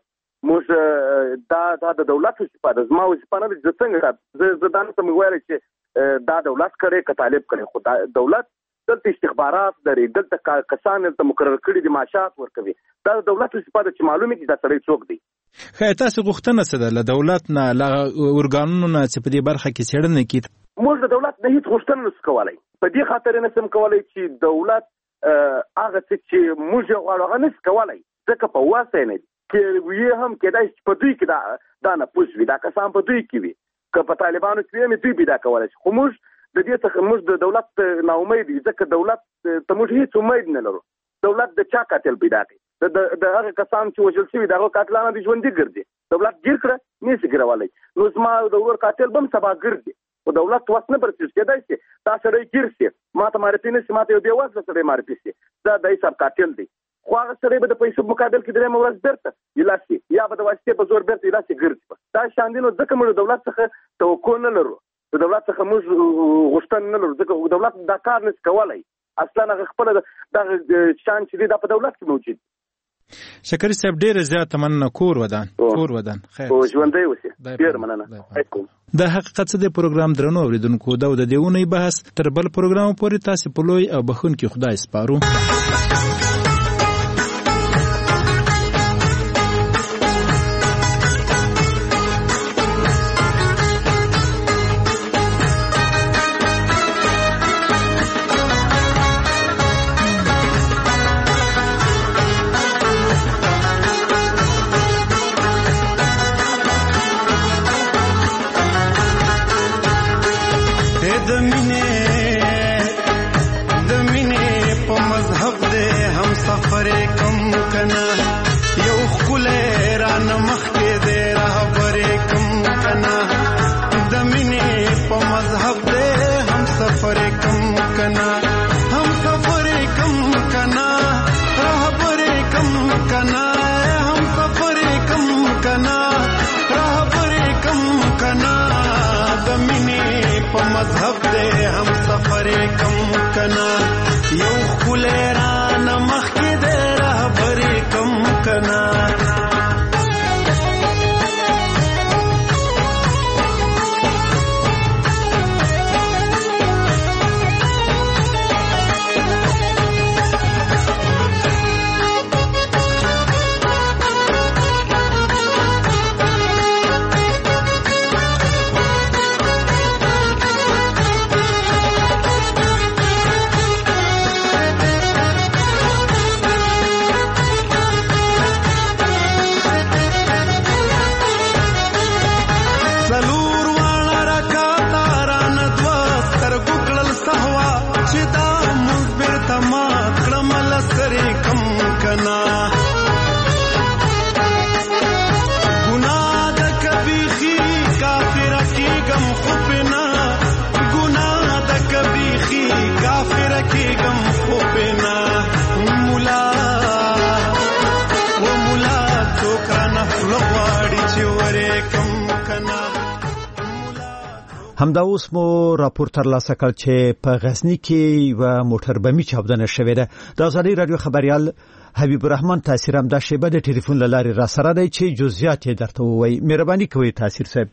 موږ دا د دولت استفاده زما وسپانه د څنګه زه دانه سم وایي چې دا دولت کړي ک طالب کړي خو دولت دلته استخبارات لري دلته کسان ته مقرر کړي دي معاشات ورکوي دا دولت استفاده چې معلومه دي دا سړی څوک دی خو تاسو غوښتنه څه ده له دولت نه له ارګانونو نه چې په دې برخه کې څېړنه کوي موږ د دولت نه هیڅ غوښتنه نشو کولای په دې خاطر نه سم کولای چې دولت هغه چې موږ غواړو نه کولای ځکه په واسطه نه کې وی هم کېدای چې په دوی کې دا نه پوښوي دا کسان په دوی کې وي که په طالبانو کې نه دوی پیدا کولای خو موږ د دې څخه موږ د دولت نا امید ځکه دولت ته موږ هیڅ امید نه لرو دولت د چا قاتل پیدا کوي د هغه کسان چې وژل شوي دغه قاتلانو د ژوندۍ ګرځي دولت ګیر کړه نشي ګرولای نو زما د ورور قاتل بم سبا ګرځي او دولت واس نه پرڅ کېدای شي تاسو لري ګیر شي ماته معرفي نه شي ماته یو بیوازه سره معرفي شي دا د حساب قاتل دی خو هغه سره به د پیسو مقابل کې درې مورز برته یلاسي یا به د واسطه په زور برته یلاسي ګرځي دا شاندینو ځکه موږ دولت څخه توقع نه لرو د دولت څخه موږ غوښتنه نه لرو ځکه دولت دا کار نشي کولای اصلا هغه خپل د شان چې دا په دولت کې موجود شکر صاحب ډیر زیات مننه کور ودان خیر او ژوندۍ اوسه ډیر مننه د حقیقت د پروګرام درنو اوریدونکو د دیونی بحث تر بل پروګرام پورې تاسو په لوی او بخونکي خدای سپارو همدا اوس مو راپور ترلاسه کړ چې په غزنی کې و موټر بمي چاودنه شوې ده د ازادي رادیو خبريال حبیب الرحمن تاثیر هم د شیبه د ټلیفون لاري را سره دی چې جزئیات درته وایي مهرباني کوئ تاثیر صاحب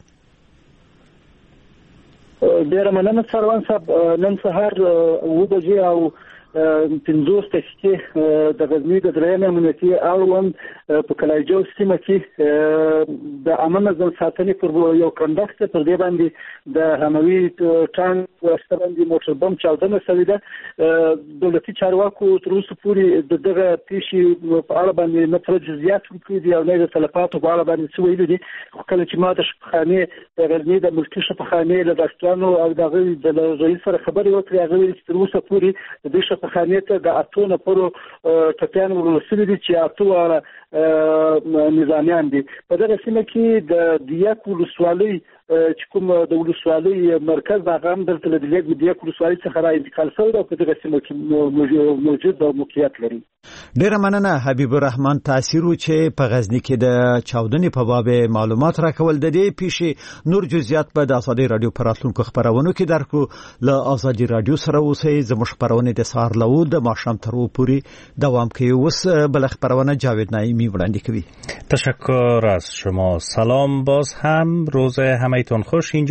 ډیر مننه سروان صاحب نن سهار و بجې او 50 دقیقې د غزنی د درېیم امنیتي اړوند په کلاجو سیمه کې د امن نظم ساتنې پر یو کندښت پر دې باندې د هموي ټانک واسطه باندې موټر بم چاودنه شوې ده. دولتي چارواکو تر اوسه پورې د دغه پیښې په اړه باندې نه پوره جزئیات ورکړي دي او نه د تلفاتو په اړه باندې څه ویلي دي. خو کله چې ما د شفاخانې د غزنی د ملکي شفاخانې له ډاکټرانو او د هغوی د رئیس سره خبرې وکړې، هغه ویل چې تر اوسه پورې د دې شفاخانې ته د 8 نفرو ټپیان ورسېدلي دي چې 8 واړه نظامیان دي. په دغه سیمه کې د دیاک ولسوالۍ چې کوم د ولسوالۍ مرکز هغه هم دلته له دیاک ولسوالۍ څخه را انتقال شوی او په دغه سیمه کې موجود او موقعیت لري. ډیره مننه حبیب الرحمن تاثیرو چې په غزنی کې د چاودنې په باب معلومات راکول. د دې پیښې نور جزئیات په د ازادي رادیو پراتلونکو خبرونو کې درکو. له ازادي رادیو سره اوسئ. زموږ خبرونه د سهار له د ماښام تر پورې دوام کوي. اوس بل خبرونه جاوید نعیمی وړاندې کوي. تشکر از شما. سلام. باز هم روز همه‌تون خوش. اینجا